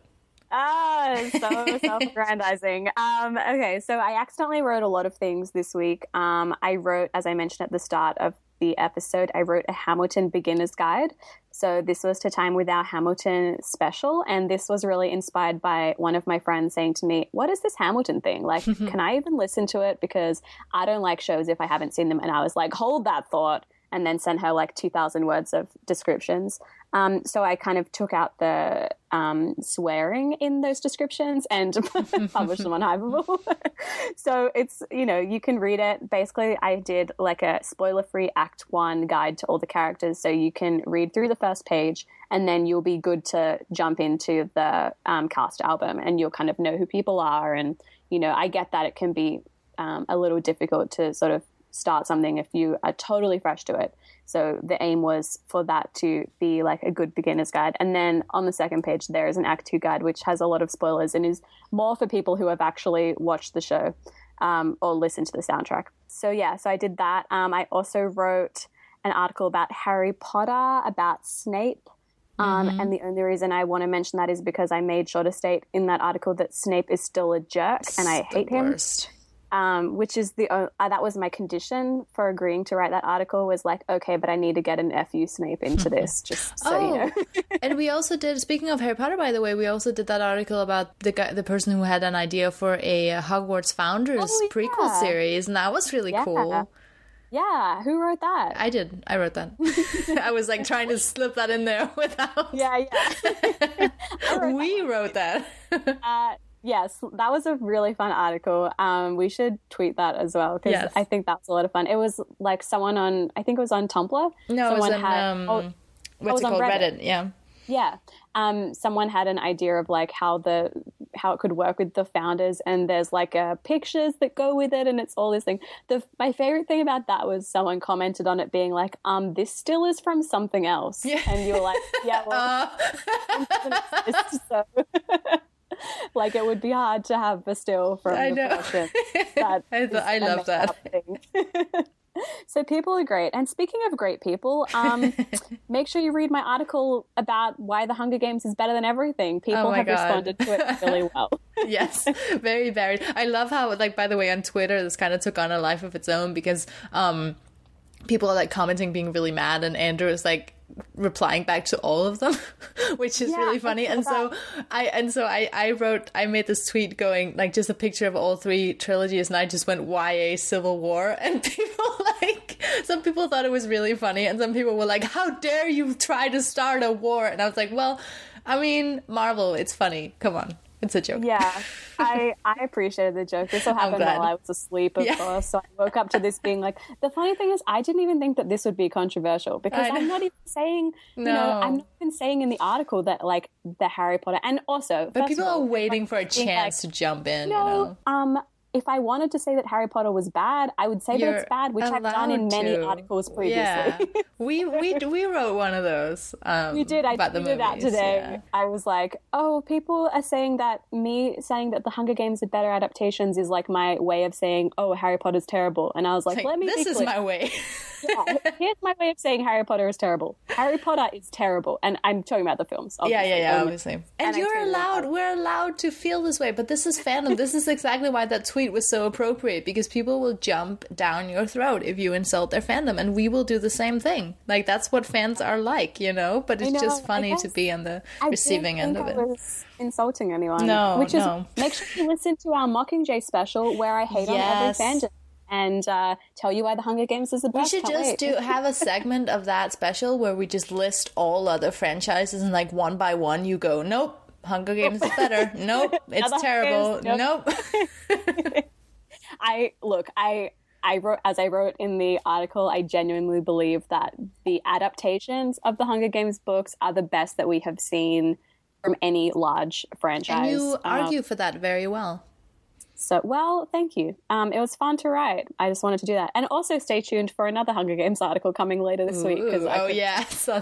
Ah, so self-aggrandizing. Um, okay, so I accidentally wrote a lot of things this week. Um, I wrote, as I mentioned at the start of the episode, I wrote a Hamilton beginner's guide. So this was to time with our Hamilton special, and this was really inspired by one of my friends saying to me, what is this Hamilton thing? Like, can I even listen to it? Because I don't like shows if I haven't seen them. And I was like, hold that thought, and then sent her like two thousand words of descriptions. Um, so I kind of took out the um, swearing in those descriptions and published them on Hypable. So it's, you know, you can read it. Basically, I did like a spoiler-free Act One guide to all the characters. So you can read through the first page and then you'll be good to jump into the um, cast album and you'll kind of know who people are. And, you know, I get that it can be um, a little difficult to sort of start something if you are totally fresh to it. So the aim was for that to be like a good beginner's guide. And then on the second page, there is an Act Two guide, which has a lot of spoilers and is more for people who have actually watched the show um, or listened to the soundtrack. So yeah, so I did that. Um, I also wrote an article about Harry Potter, about Snape. Um, Mm-hmm. And the only reason I want to mention that is because I made sure to state in that article that Snape is still a jerk and I The hate him. worst. Um, which is the uh, that was my condition for agreeing to write that article, was like, okay, but I need to get an F U Snape into this, just so you know. And we also did, speaking of Harry Potter, by the way, we also did that article about the guy, the person who had an idea for a uh, Hogwarts Founders Oh, prequel yeah. series, and that was really Yeah. cool. Yeah, who wrote that? I did. I wrote that. I was like trying to slip that in there without. yeah, yeah. I wrote We wrote that. Uh, yes, that was a really fun article. Um, we should tweet that as well because Yes. I think that's a lot of fun. It was like someone on, I think it was on Tumblr. No, it was someone in, had, um, oh, what's was it on called? Reddit. Reddit. Yeah. yeah. Um, someone had an idea of like how the how it could work with the founders, and there's like uh, pictures that go with it, and it's all this thing. The my favorite thing about that was someone commented on it being like, um, this still is from something else, Yeah. and you were like, yeah, well, Uh, it doesn't exist, so. Like, it would be hard to have a still from I the know. production. That I, th- is I a love made that. up thing. So people are great. And speaking of great people, um, make sure you read my article about why The Hunger Games is better than everything. People Oh my have God. responded to it really well. Yes, very varied. I love how, like, by the way, on Twitter, this kind of took on a life of its own because um, people are like commenting, being really mad, and Andrew is like replying back to all of them, which is Yeah, really I funny. saw And so I and so I I wrote I made this tweet going like just a picture of all three trilogies, and I just went Y A Civil War, and people like some people thought it was really funny, and some people were like, "How dare you try to start a war?" And I was like, "Well, I mean, Marvel, it's funny. Come on." It's a joke. Yeah, I I appreciated the joke. This all happened glad. while I was asleep, of Yeah. course. So I woke up to this being like, the funny thing is, I didn't even think that this would be controversial because I know. I'm not even saying, you No. know, I'm not even saying in the article that like the Harry Potter, and also, But first people of all, are waiting for a being chance like, to jump in, no, you know. um, if I wanted to say that Harry Potter was bad, I would say You're that it's bad, which I've done in allowed many to. articles previously. Yeah. we we we wrote one of those. Um, You did. I about the tweeted that movies, today. yeah. I was like, "Oh, people are saying that me saying that the Hunger Games are better adaptations is like my way of saying, oh, Harry Potter's terrible." And I was like, Like, "Let me this be is clear. my way. Yeah, here's my way of saying Harry Potter is terrible. Harry Potter is terrible, and I'm talking about the films. Yeah, yeah, yeah, obviously. And, and you're allowed, we're allowed to feel this way, but this is fandom. This is exactly why that tweet was so appropriate, because people will jump down your throat if you insult their fandom, and we will do the same thing. Like, that's what fans are like, you know? But it's know, just funny to be on the I receiving end of it. I was insulting anyone. No, Which no. is, make sure you listen to our Mockingjay special where I hate yes. on every fandom. And uh, tell you why The Hunger Games is the best. We should Can't just wait. do have a segment of that special where we just list all other franchises, and like one by one you go, nope, Hunger Games is better. Nope, it's terrible. Games, nope. nope. I look, I I wrote as I wrote in the article, I genuinely believe that the adaptations of the Hunger Games books are the best that we have seen from any large franchise. And you um, argue for that very well. So, well, thank you. Um, it was fun to write. I just wanted to do that. And also stay tuned for another Hunger Games article coming later this Ooh, week. Cause I oh, could... yeah. So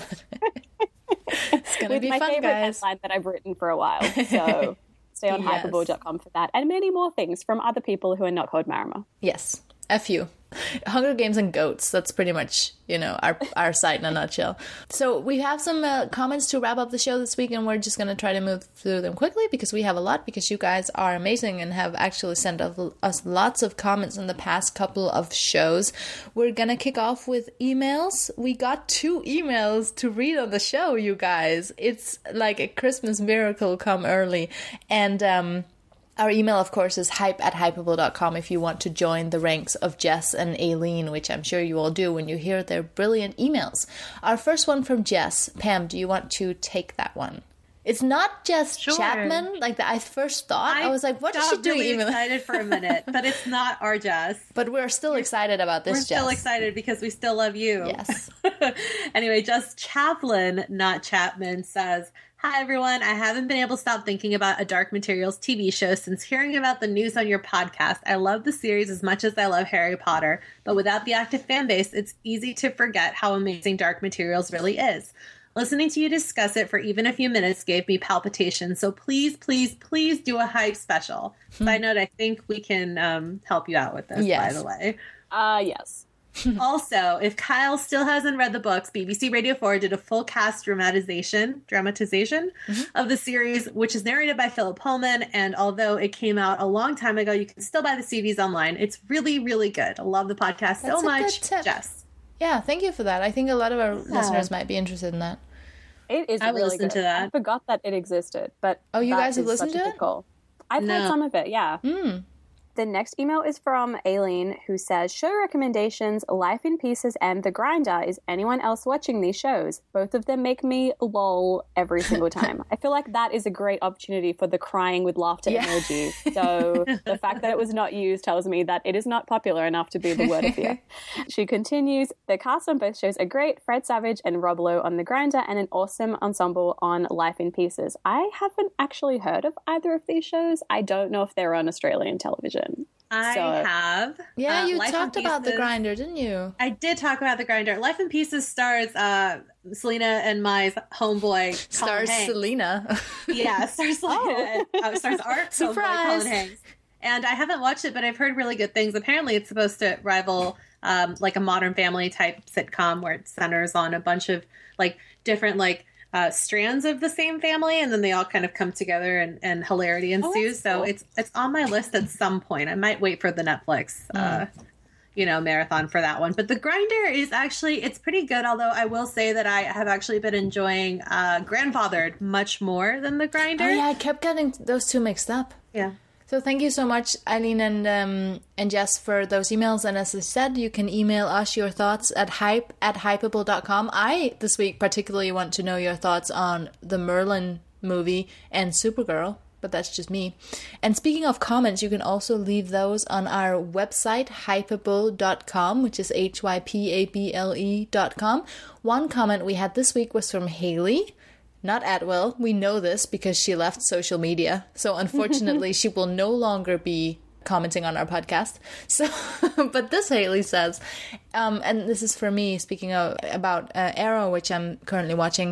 it's going to be my fun, favorite guys. headline that I've written for a while. So stay on yes. hyperball dot com for that. And many more things from other people who are not called Marima. Yes. A few. Hunger Games and goats. That's pretty much, you know, our our site in a nutshell. So we have some uh, comments to wrap up the show this week, and we're just going to try to move through them quickly because we have a lot, because you guys are amazing and have actually sent us lots of comments in the past couple of shows. We're going to kick off with emails. We got two emails to read on the show, you guys. It's like a Christmas miracle come early. And, um... our email, of course, is hype at hypeable dot com if you want to join the ranks of Jess and Aileen, which I'm sure you all do when you hear their brilliant emails. Our first one from Jess. Pam, do you want to take that one? It's not Jess sure. Chapman, like that I first thought. I, I was like, what is she doing? I was really even? excited for a minute, but it's not our Jess. But we're still excited about this, We're Jess. still excited because we still love you. Yes. Anyway, Jess Chaplin, not Chapman, says, hi, everyone. I haven't been able to stop thinking about a Dark Materials T V show since hearing about the news on your podcast. I love the series as much as I love Harry Potter, but without the active fan base, it's easy to forget how amazing Dark Materials really is. Listening to you discuss it for even a few minutes gave me palpitations, so please, please, please do a hype special. Side note, I think we can um, help you out with this, yes. by the way. Uh, yes. Also, if Kyle still hasn't read the books, B B C Radio four did a full cast dramatization dramatization mm-hmm. of the series, which is narrated by Philip Pullman. And although it came out a long time ago, you can still buy the C Ds online. It's really, really good. I love the podcast That's so much. Jess. Yeah, thank you for that. I think a lot of our yeah. listeners might be interested in that. It is I really listened good. to that. I forgot that it existed, but oh, you guys have listened to it? Goal. I've no. heard some of it. Yeah. Mm. The next email is from Aileen, who says, show recommendations, Life in Pieces and The Grinder. Is anyone else watching these shows? Both of them make me lol every single time. I feel like that is a great opportunity for the crying with laughter yeah. emoji. So the fact that it was not used tells me that it is not popular enough to be the word of the year. She continues, the cast on both shows are great. Fred Savage and Rob Lowe on The Grinder, and an awesome ensemble on Life in Pieces. I haven't actually heard of either of these shows. I don't know if they're on Australian television. I so, have. Yeah, uh, you Life talked about The Grinder, didn't you? I did talk about The Grinder. Life in Pieces stars uh, Selena and my homeboy, Stars Colin Selena. Yeah, stars Selena. Oh. And, uh, stars our Surprise. homeboy, Colin Hanks. And I haven't watched it, but I've heard really good things. Apparently it's supposed to rival um, like a Modern Family type sitcom where it centers on a bunch of like different like Uh, strands of the same family, and then they all kind of come together and, and hilarity ensues. Oh, so cool. it's it's on my list at some point. I might wait for the Netflix, mm. uh, you know, marathon for that one. But The Grinder is actually, it's pretty good. Although I will say that I have actually been enjoying uh, Grandfathered much more than The Grinder. Oh yeah, I kept getting those two mixed up. Yeah. So thank you so much, Eileen and um, and Jess, for those emails. And as I said, you can email us your thoughts at hype at hypeable dot com. I, this week, particularly want to know your thoughts on the Merlin movie and Supergirl, but that's just me. And speaking of comments, you can also leave those on our website, hypeable dot com, which is H Y P A B L E dot com. One comment we had this week was from Haley. Not Atwell. We know this because she left social media. So unfortunately, she will no longer be commenting on our podcast. So, but this Haley says, um, and this is for me, speaking of about uh, Arrow, which I'm currently watching.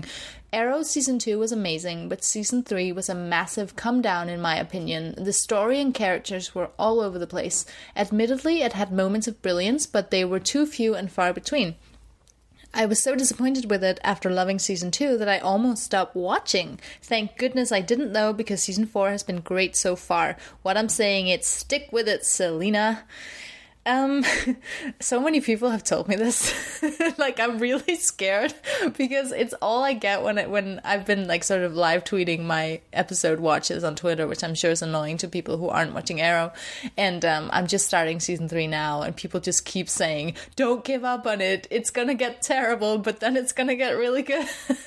Arrow season two was amazing, but season three was a massive come down in my opinion. The story and characters were all over the place. Admittedly, it had moments of brilliance, but they were too few and far between. I was so disappointed with it after loving season two that I almost stopped watching. Thank goodness I didn't though, because season four has been great so far. What I'm saying is stick with it, Selena. Um, so many people have told me this. Like, I'm really scared because it's all I get when it, when I've been like sort of live tweeting my episode watches on Twitter, which I'm sure is annoying to people who aren't watching Arrow. And um, I'm just starting season three now, and people just keep saying, "Don't give up on it. It's gonna get terrible, but then it's gonna get really good."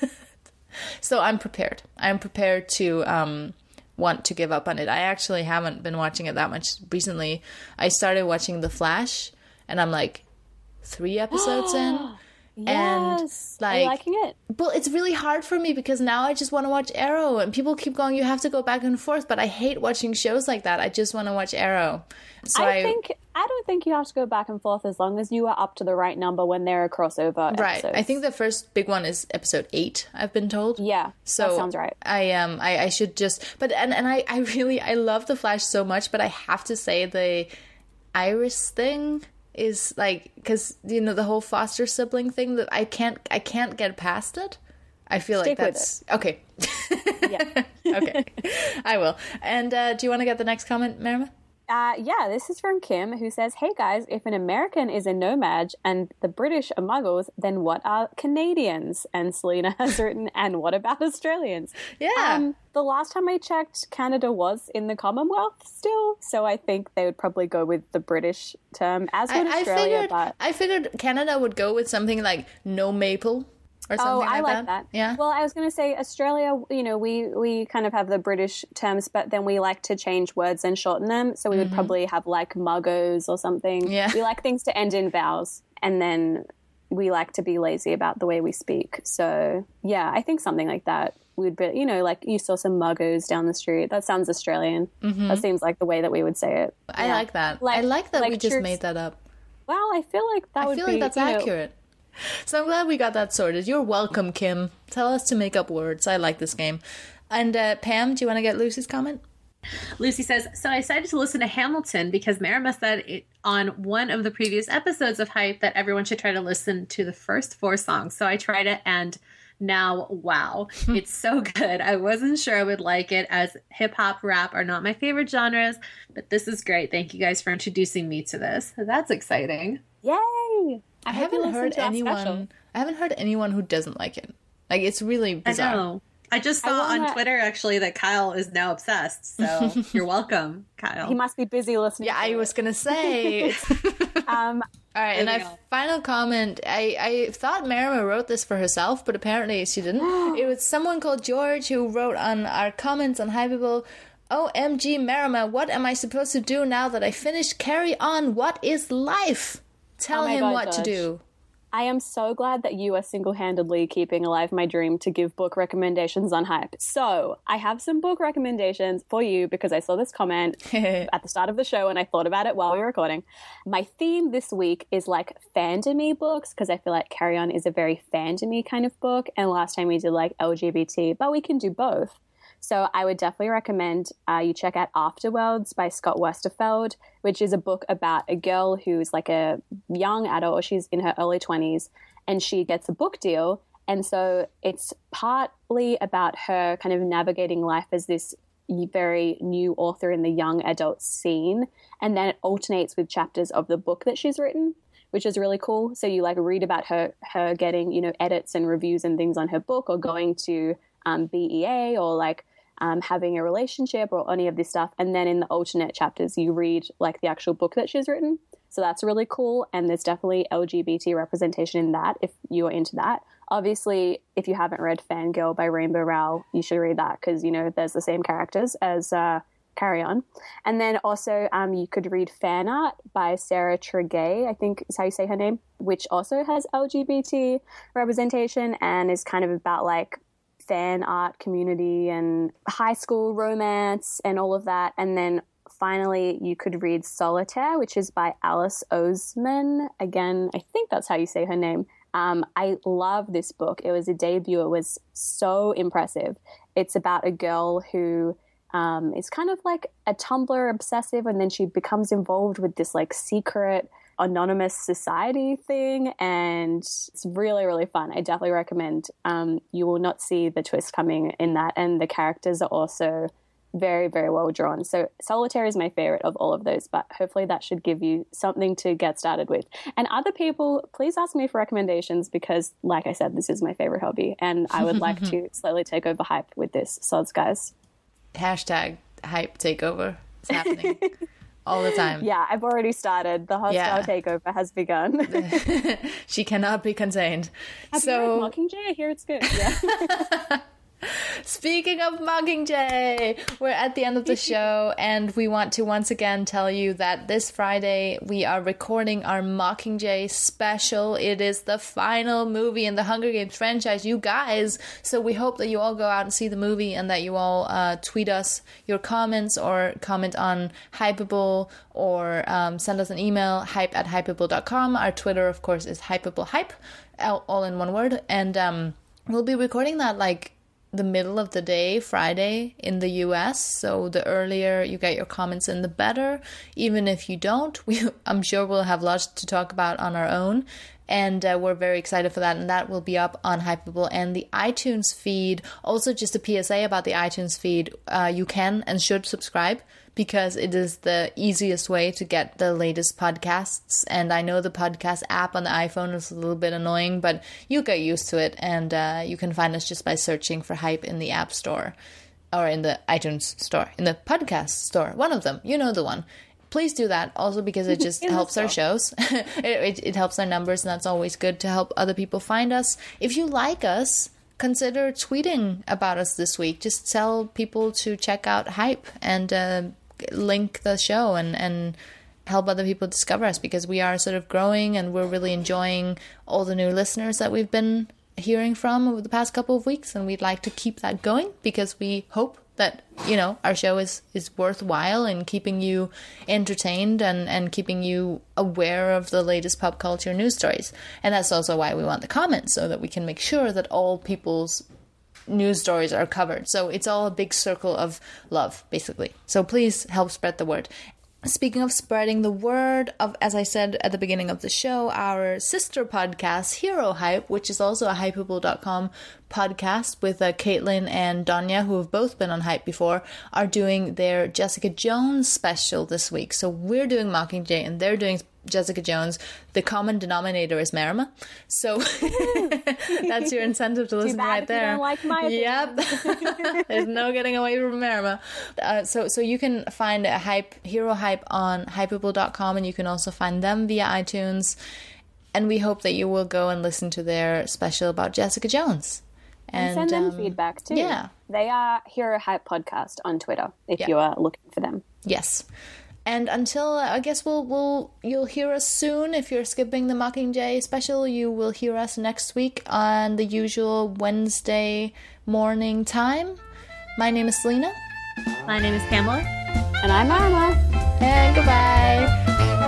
So I'm prepared. I'm prepared to um. want to give up on it. I actually haven't been watching it that much recently. I started watching The Flash, and I'm like three episodes in. Yes. And like, are you liking it? Well, it's really hard for me because now I just want to watch Arrow, and people keep going, you have to go back and forth, but I hate watching shows like that. I just want to watch Arrow. So I, I think I don't think you have to go back and forth as long as you are up to the right number when there are crossover right. episodes. I think the first big one is episode eight, I've been told. Yeah, so that sounds right. I um I, I should just but and, and I, I really I love The Flash so much, but I have to say the Iris thing is like, because you know the whole foster sibling thing, that I can't I can't get past it. I feel Stick like that's okay. Yeah. Okay, I will. And uh, do you want to get the next comment, Merima? Uh, yeah, this is from Kim, who says, "Hey guys, if an American is a nomad and the British are muggles, then what are Canadians?" And Selena has written, "And what about Australians?" Yeah. Um, the last time I checked, Canada was in the Commonwealth still, so I think they would probably go with the British term, as would I, Australia. I figured, but I figured Canada would go with something like no maple. Or oh, something I like, like that. that. Yeah. Well, I was going to say Australia, you know, we, we kind of have the British terms, but then we like to change words and shorten them. So we would probably have like muggos or something. Yeah. We like things to end in vowels, and then we like to be lazy about the way we speak. So yeah, I think something like that would be, you know, like you saw some muggos down the street. That sounds Australian. Mm-hmm. That seems like the way that we would say it. I Yeah. like that. Like- I like that like we just troops- made that up. Well, I feel like that I would feel be, like that's you know, accurate. So I'm glad we got that sorted. You're welcome, Kim. Tell us to make up words. I like this game. And uh, Pam, do you want to get Lucy's comment? Lucy says, so I decided to listen to Hamilton because Marima said it on one of the previous episodes of Hype that everyone should try to listen to the first four songs. So I tried it, and now, wow, it's so good. I wasn't sure I would like it, as hip hop, rap are not my favorite genres, but this is great. Thank you guys for introducing me to this. That's exciting. Yay! I, hope you haven't listen heard to our anyone. special. I haven't heard anyone who doesn't like it. Like, it's really bizarre. I know. I just I saw wanna- on Twitter, actually, that Kyle is now obsessed. So you're welcome, Kyle. He must be busy listening. Yeah, to I it. was gonna say. Um, All right, and Moving our on. final comment, I, I thought Marima wrote this for herself, but apparently she didn't. It was someone called George who wrote on our comments on Hi People, O M G Marima, what am I supposed to do now that I finished Carry On? What is life? Tell Oh my him God, what to George. do. I am so glad that you are single-handedly keeping alive my dream to give book recommendations on Hype. So I have some book recommendations for you because I saw this comment at the start of the show and I thought about it while we were recording. My theme this week is like fandom-y books, because I feel like Carry On is a very fandom-y kind of book, and last time we did like L G B T, but we can do both. So I would definitely recommend uh, you check out Afterworlds by Scott Westerfeld, which is a book about a girl who's like a young adult, or she's in her early twenties, and she gets a book deal. And so it's partly about her kind of navigating life as this very new author in the young adult scene. And then it alternates with chapters of the book that she's written, which is really cool. So you like read about her, her getting, you know, edits and reviews and things on her book, or going to um, B E A, or like Um, having a relationship, or any of this stuff. And then in the alternate chapters, you read like the actual book that she's written. So that's really cool. And there's definitely L G B T representation in that if you're into that. Obviously, if you haven't read Fangirl by Rainbow Rowell, you should read that because, you know, there's the same characters as uh, Carry On. And then also um, you could read Fan Art by Sarah Tregay, I think is how you say her name, which also has L G B T representation and is kind of about like fan art community and high school romance and all of that. And then finally you could read Solitaire, which is by Alice Oseman. Again, I think that's how you say her name. Um, I love this book. It was a debut. It was so impressive. It's about a girl who um, is kind of like a Tumblr obsessive, and then she becomes involved with this like secret anonymous society thing, and it's really, really fun. I definitely recommend. Um, you will not see the twist coming in that, and the characters are also very, very well drawn. So Solitaire is my favorite of all of those, but hopefully that should give you something to get started with. And other people, please ask me for recommendations because, like I said, this is my favorite hobby, and I would like to slowly take over hype with this. Sods, guys. Hashtag hype takeover. It's happening. All the time. Yeah, I've already started. The hostile yeah. takeover has begun. She cannot be contained. Have so, you read Mockingjay? I hear it's good. Yeah. Speaking of Mockingjay, we're at the end of the show, and we want to once again tell you that this Friday we are recording our Mockingjay special. It is the final movie in the Hunger Games franchise, you guys. So we hope that you all go out and see the movie, and that you all uh, tweet us your comments, or comment on Hypable, or um, send us an email, hype at hypable dot com. Our Twitter, of course, is hypablehype, all in one word. And um, we'll be recording that like the middle of the day, Friday in the U S. So the earlier you get your comments in, the better. Even if you don't, we, I'm sure we'll have lots to talk about on our own. And uh, we're very excited for that. And that will be up on Hypable and the iTunes feed. Also, just a P S A about the iTunes feed. Uh, you can and should subscribe, because it is the easiest way to get the latest podcasts. And I know the podcast app on the iPhone is a little bit annoying, but you'll get used to it. And uh, you can find us just by searching for Hype in the App Store, or in the iTunes Store, in the podcast store. One of them. You know the one. Please do that, also because it just helps our shows. it, it, it helps our numbers, and that's always good to help other people find us. If you like us, consider tweeting about us this week. Just tell people to check out Hype, and uh, link the show, and, and help other people discover us, because we are sort of growing, and we're really enjoying all the new listeners that we've been hearing from over the past couple of weeks, and we'd like to keep that going, because we hope that, you know, our show is, is worthwhile in keeping you entertained, and, and keeping you aware of the latest pop culture news stories. And that's also why we want the comments, so that we can make sure that all people's news stories are covered. So it's all a big circle of love, basically. So please help spread the word. Speaking of spreading the word, of, as I said at the beginning of the show, our sister podcast, Hero Hype, which is also a hypable dot com podcast with uh, Caitlin and Donya, who have both been on Hype before, are doing their Jessica Jones special this week. So we're doing Mockingjay, and they're doing Jessica Jones. The common denominator is Marima. So that's your incentive to listen right there. You don't like my yep. There's no getting away from Marima. Uh, so so you can find a Hype, Hero Hype on hypable dot com, and you can also find them via iTunes. And we hope that you will go and listen to their special about Jessica Jones. And, and send them um, feedback too. Yeah. They are Hero Hype Podcast on Twitter, if yeah. you are looking for them. Yes. And until, I guess we'll, we'll, you'll hear us soon. If you're skipping the Mockingjay special, you will hear us next week on the usual Wednesday morning time. My name is Selena. My name is Pamela. And I'm Marma. And goodbye.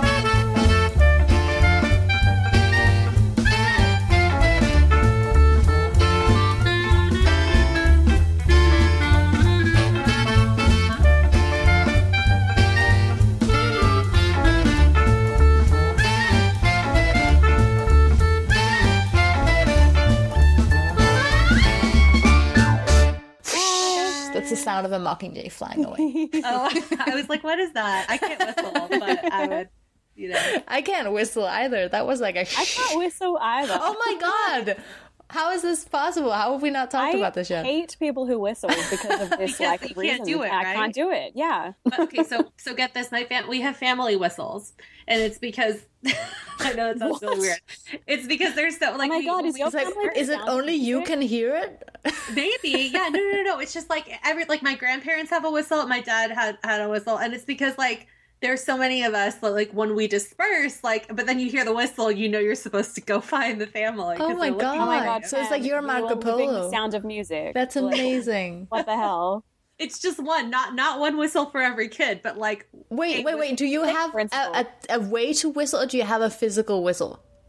That's the sound of a mockingjay flying away. Oh, I was like, what is that? I can't whistle, but I would, you know. I can't whistle either. That was like a... I can't whistle either. Oh my god! How is this possible? How have we not talked I about this yet? I hate people who whistle because of this, like, you reason. Can't do it, right? I can't do it, yeah. But, okay, so so get this. My fam- we have family whistles, and it's because... I know it sounds what? really weird. It's because there's so like. Oh my we, god! Is, it's like, is it only you can hear it? Maybe, yeah. No, no, no, no. It's just like every like my grandparents have a whistle. My dad had had a whistle, and it's because like there's so many of us that like when we disperse, like, but then you hear the whistle, you know you're supposed to go find the family. Oh my god! Oh my god! So it's like you're Marco Polo. The Sound of Music. That's amazing. Like, what the hell? It's just one, not not one whistle for every kid, but like. Wait, wait, wait. Do you have a, a, a way to whistle, or do you have a physical whistle?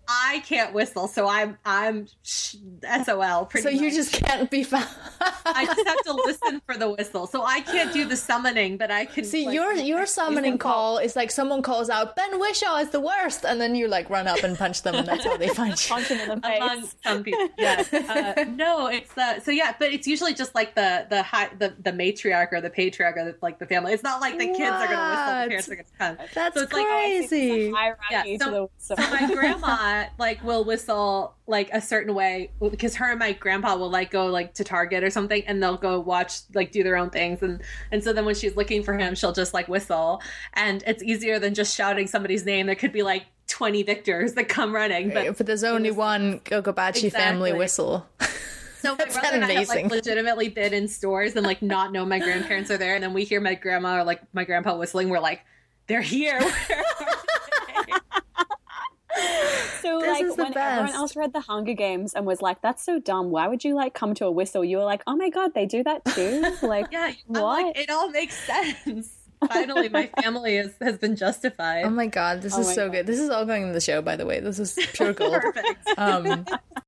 I can't whistle, so I'm I'm S O L. Pretty so you much. just can't be found. I just have to listen for the whistle, so I can't do the summoning, but I can. See, like, your your summoning call is like someone calls out, Ben Whishaw is the worst, and then you like run up and punch them, and that's how they find you. Punch them in the face. Among some people, yes. Uh, no, it's the so yeah, but it's usually just like the the high the, the matriarch or the patriarch or the, like the family. It's not like the kids are going to whistle, the parents are going to come. That's so it's crazy. Like, yeah, so, so my grandma like will whistle like a certain way because her and my grandpa will like go like to Target or something, and they'll go watch like do their own things, and and so then when she's looking for him, she'll just like whistle, and it's easier than just shouting somebody's name. There could be like twenty Victors that come running, but, but there's only one Gogobachi exactly. family whistle. So my brother and I have like legitimately been in stores and like not know my grandparents are there, and then we hear my grandma or like my grandpa whistling. We're like, they're here. So this like when best. everyone else read The Hunger Games and was like, that's so dumb, why would you like come to a whistle? You were like, oh my god, they do that too? Like, yeah, what? Like, it all makes sense. Finally, my family is, has been justified. Oh my god, this oh is so god. good. This is all going in the show, by the way. This is pure gold. Perfect. Um,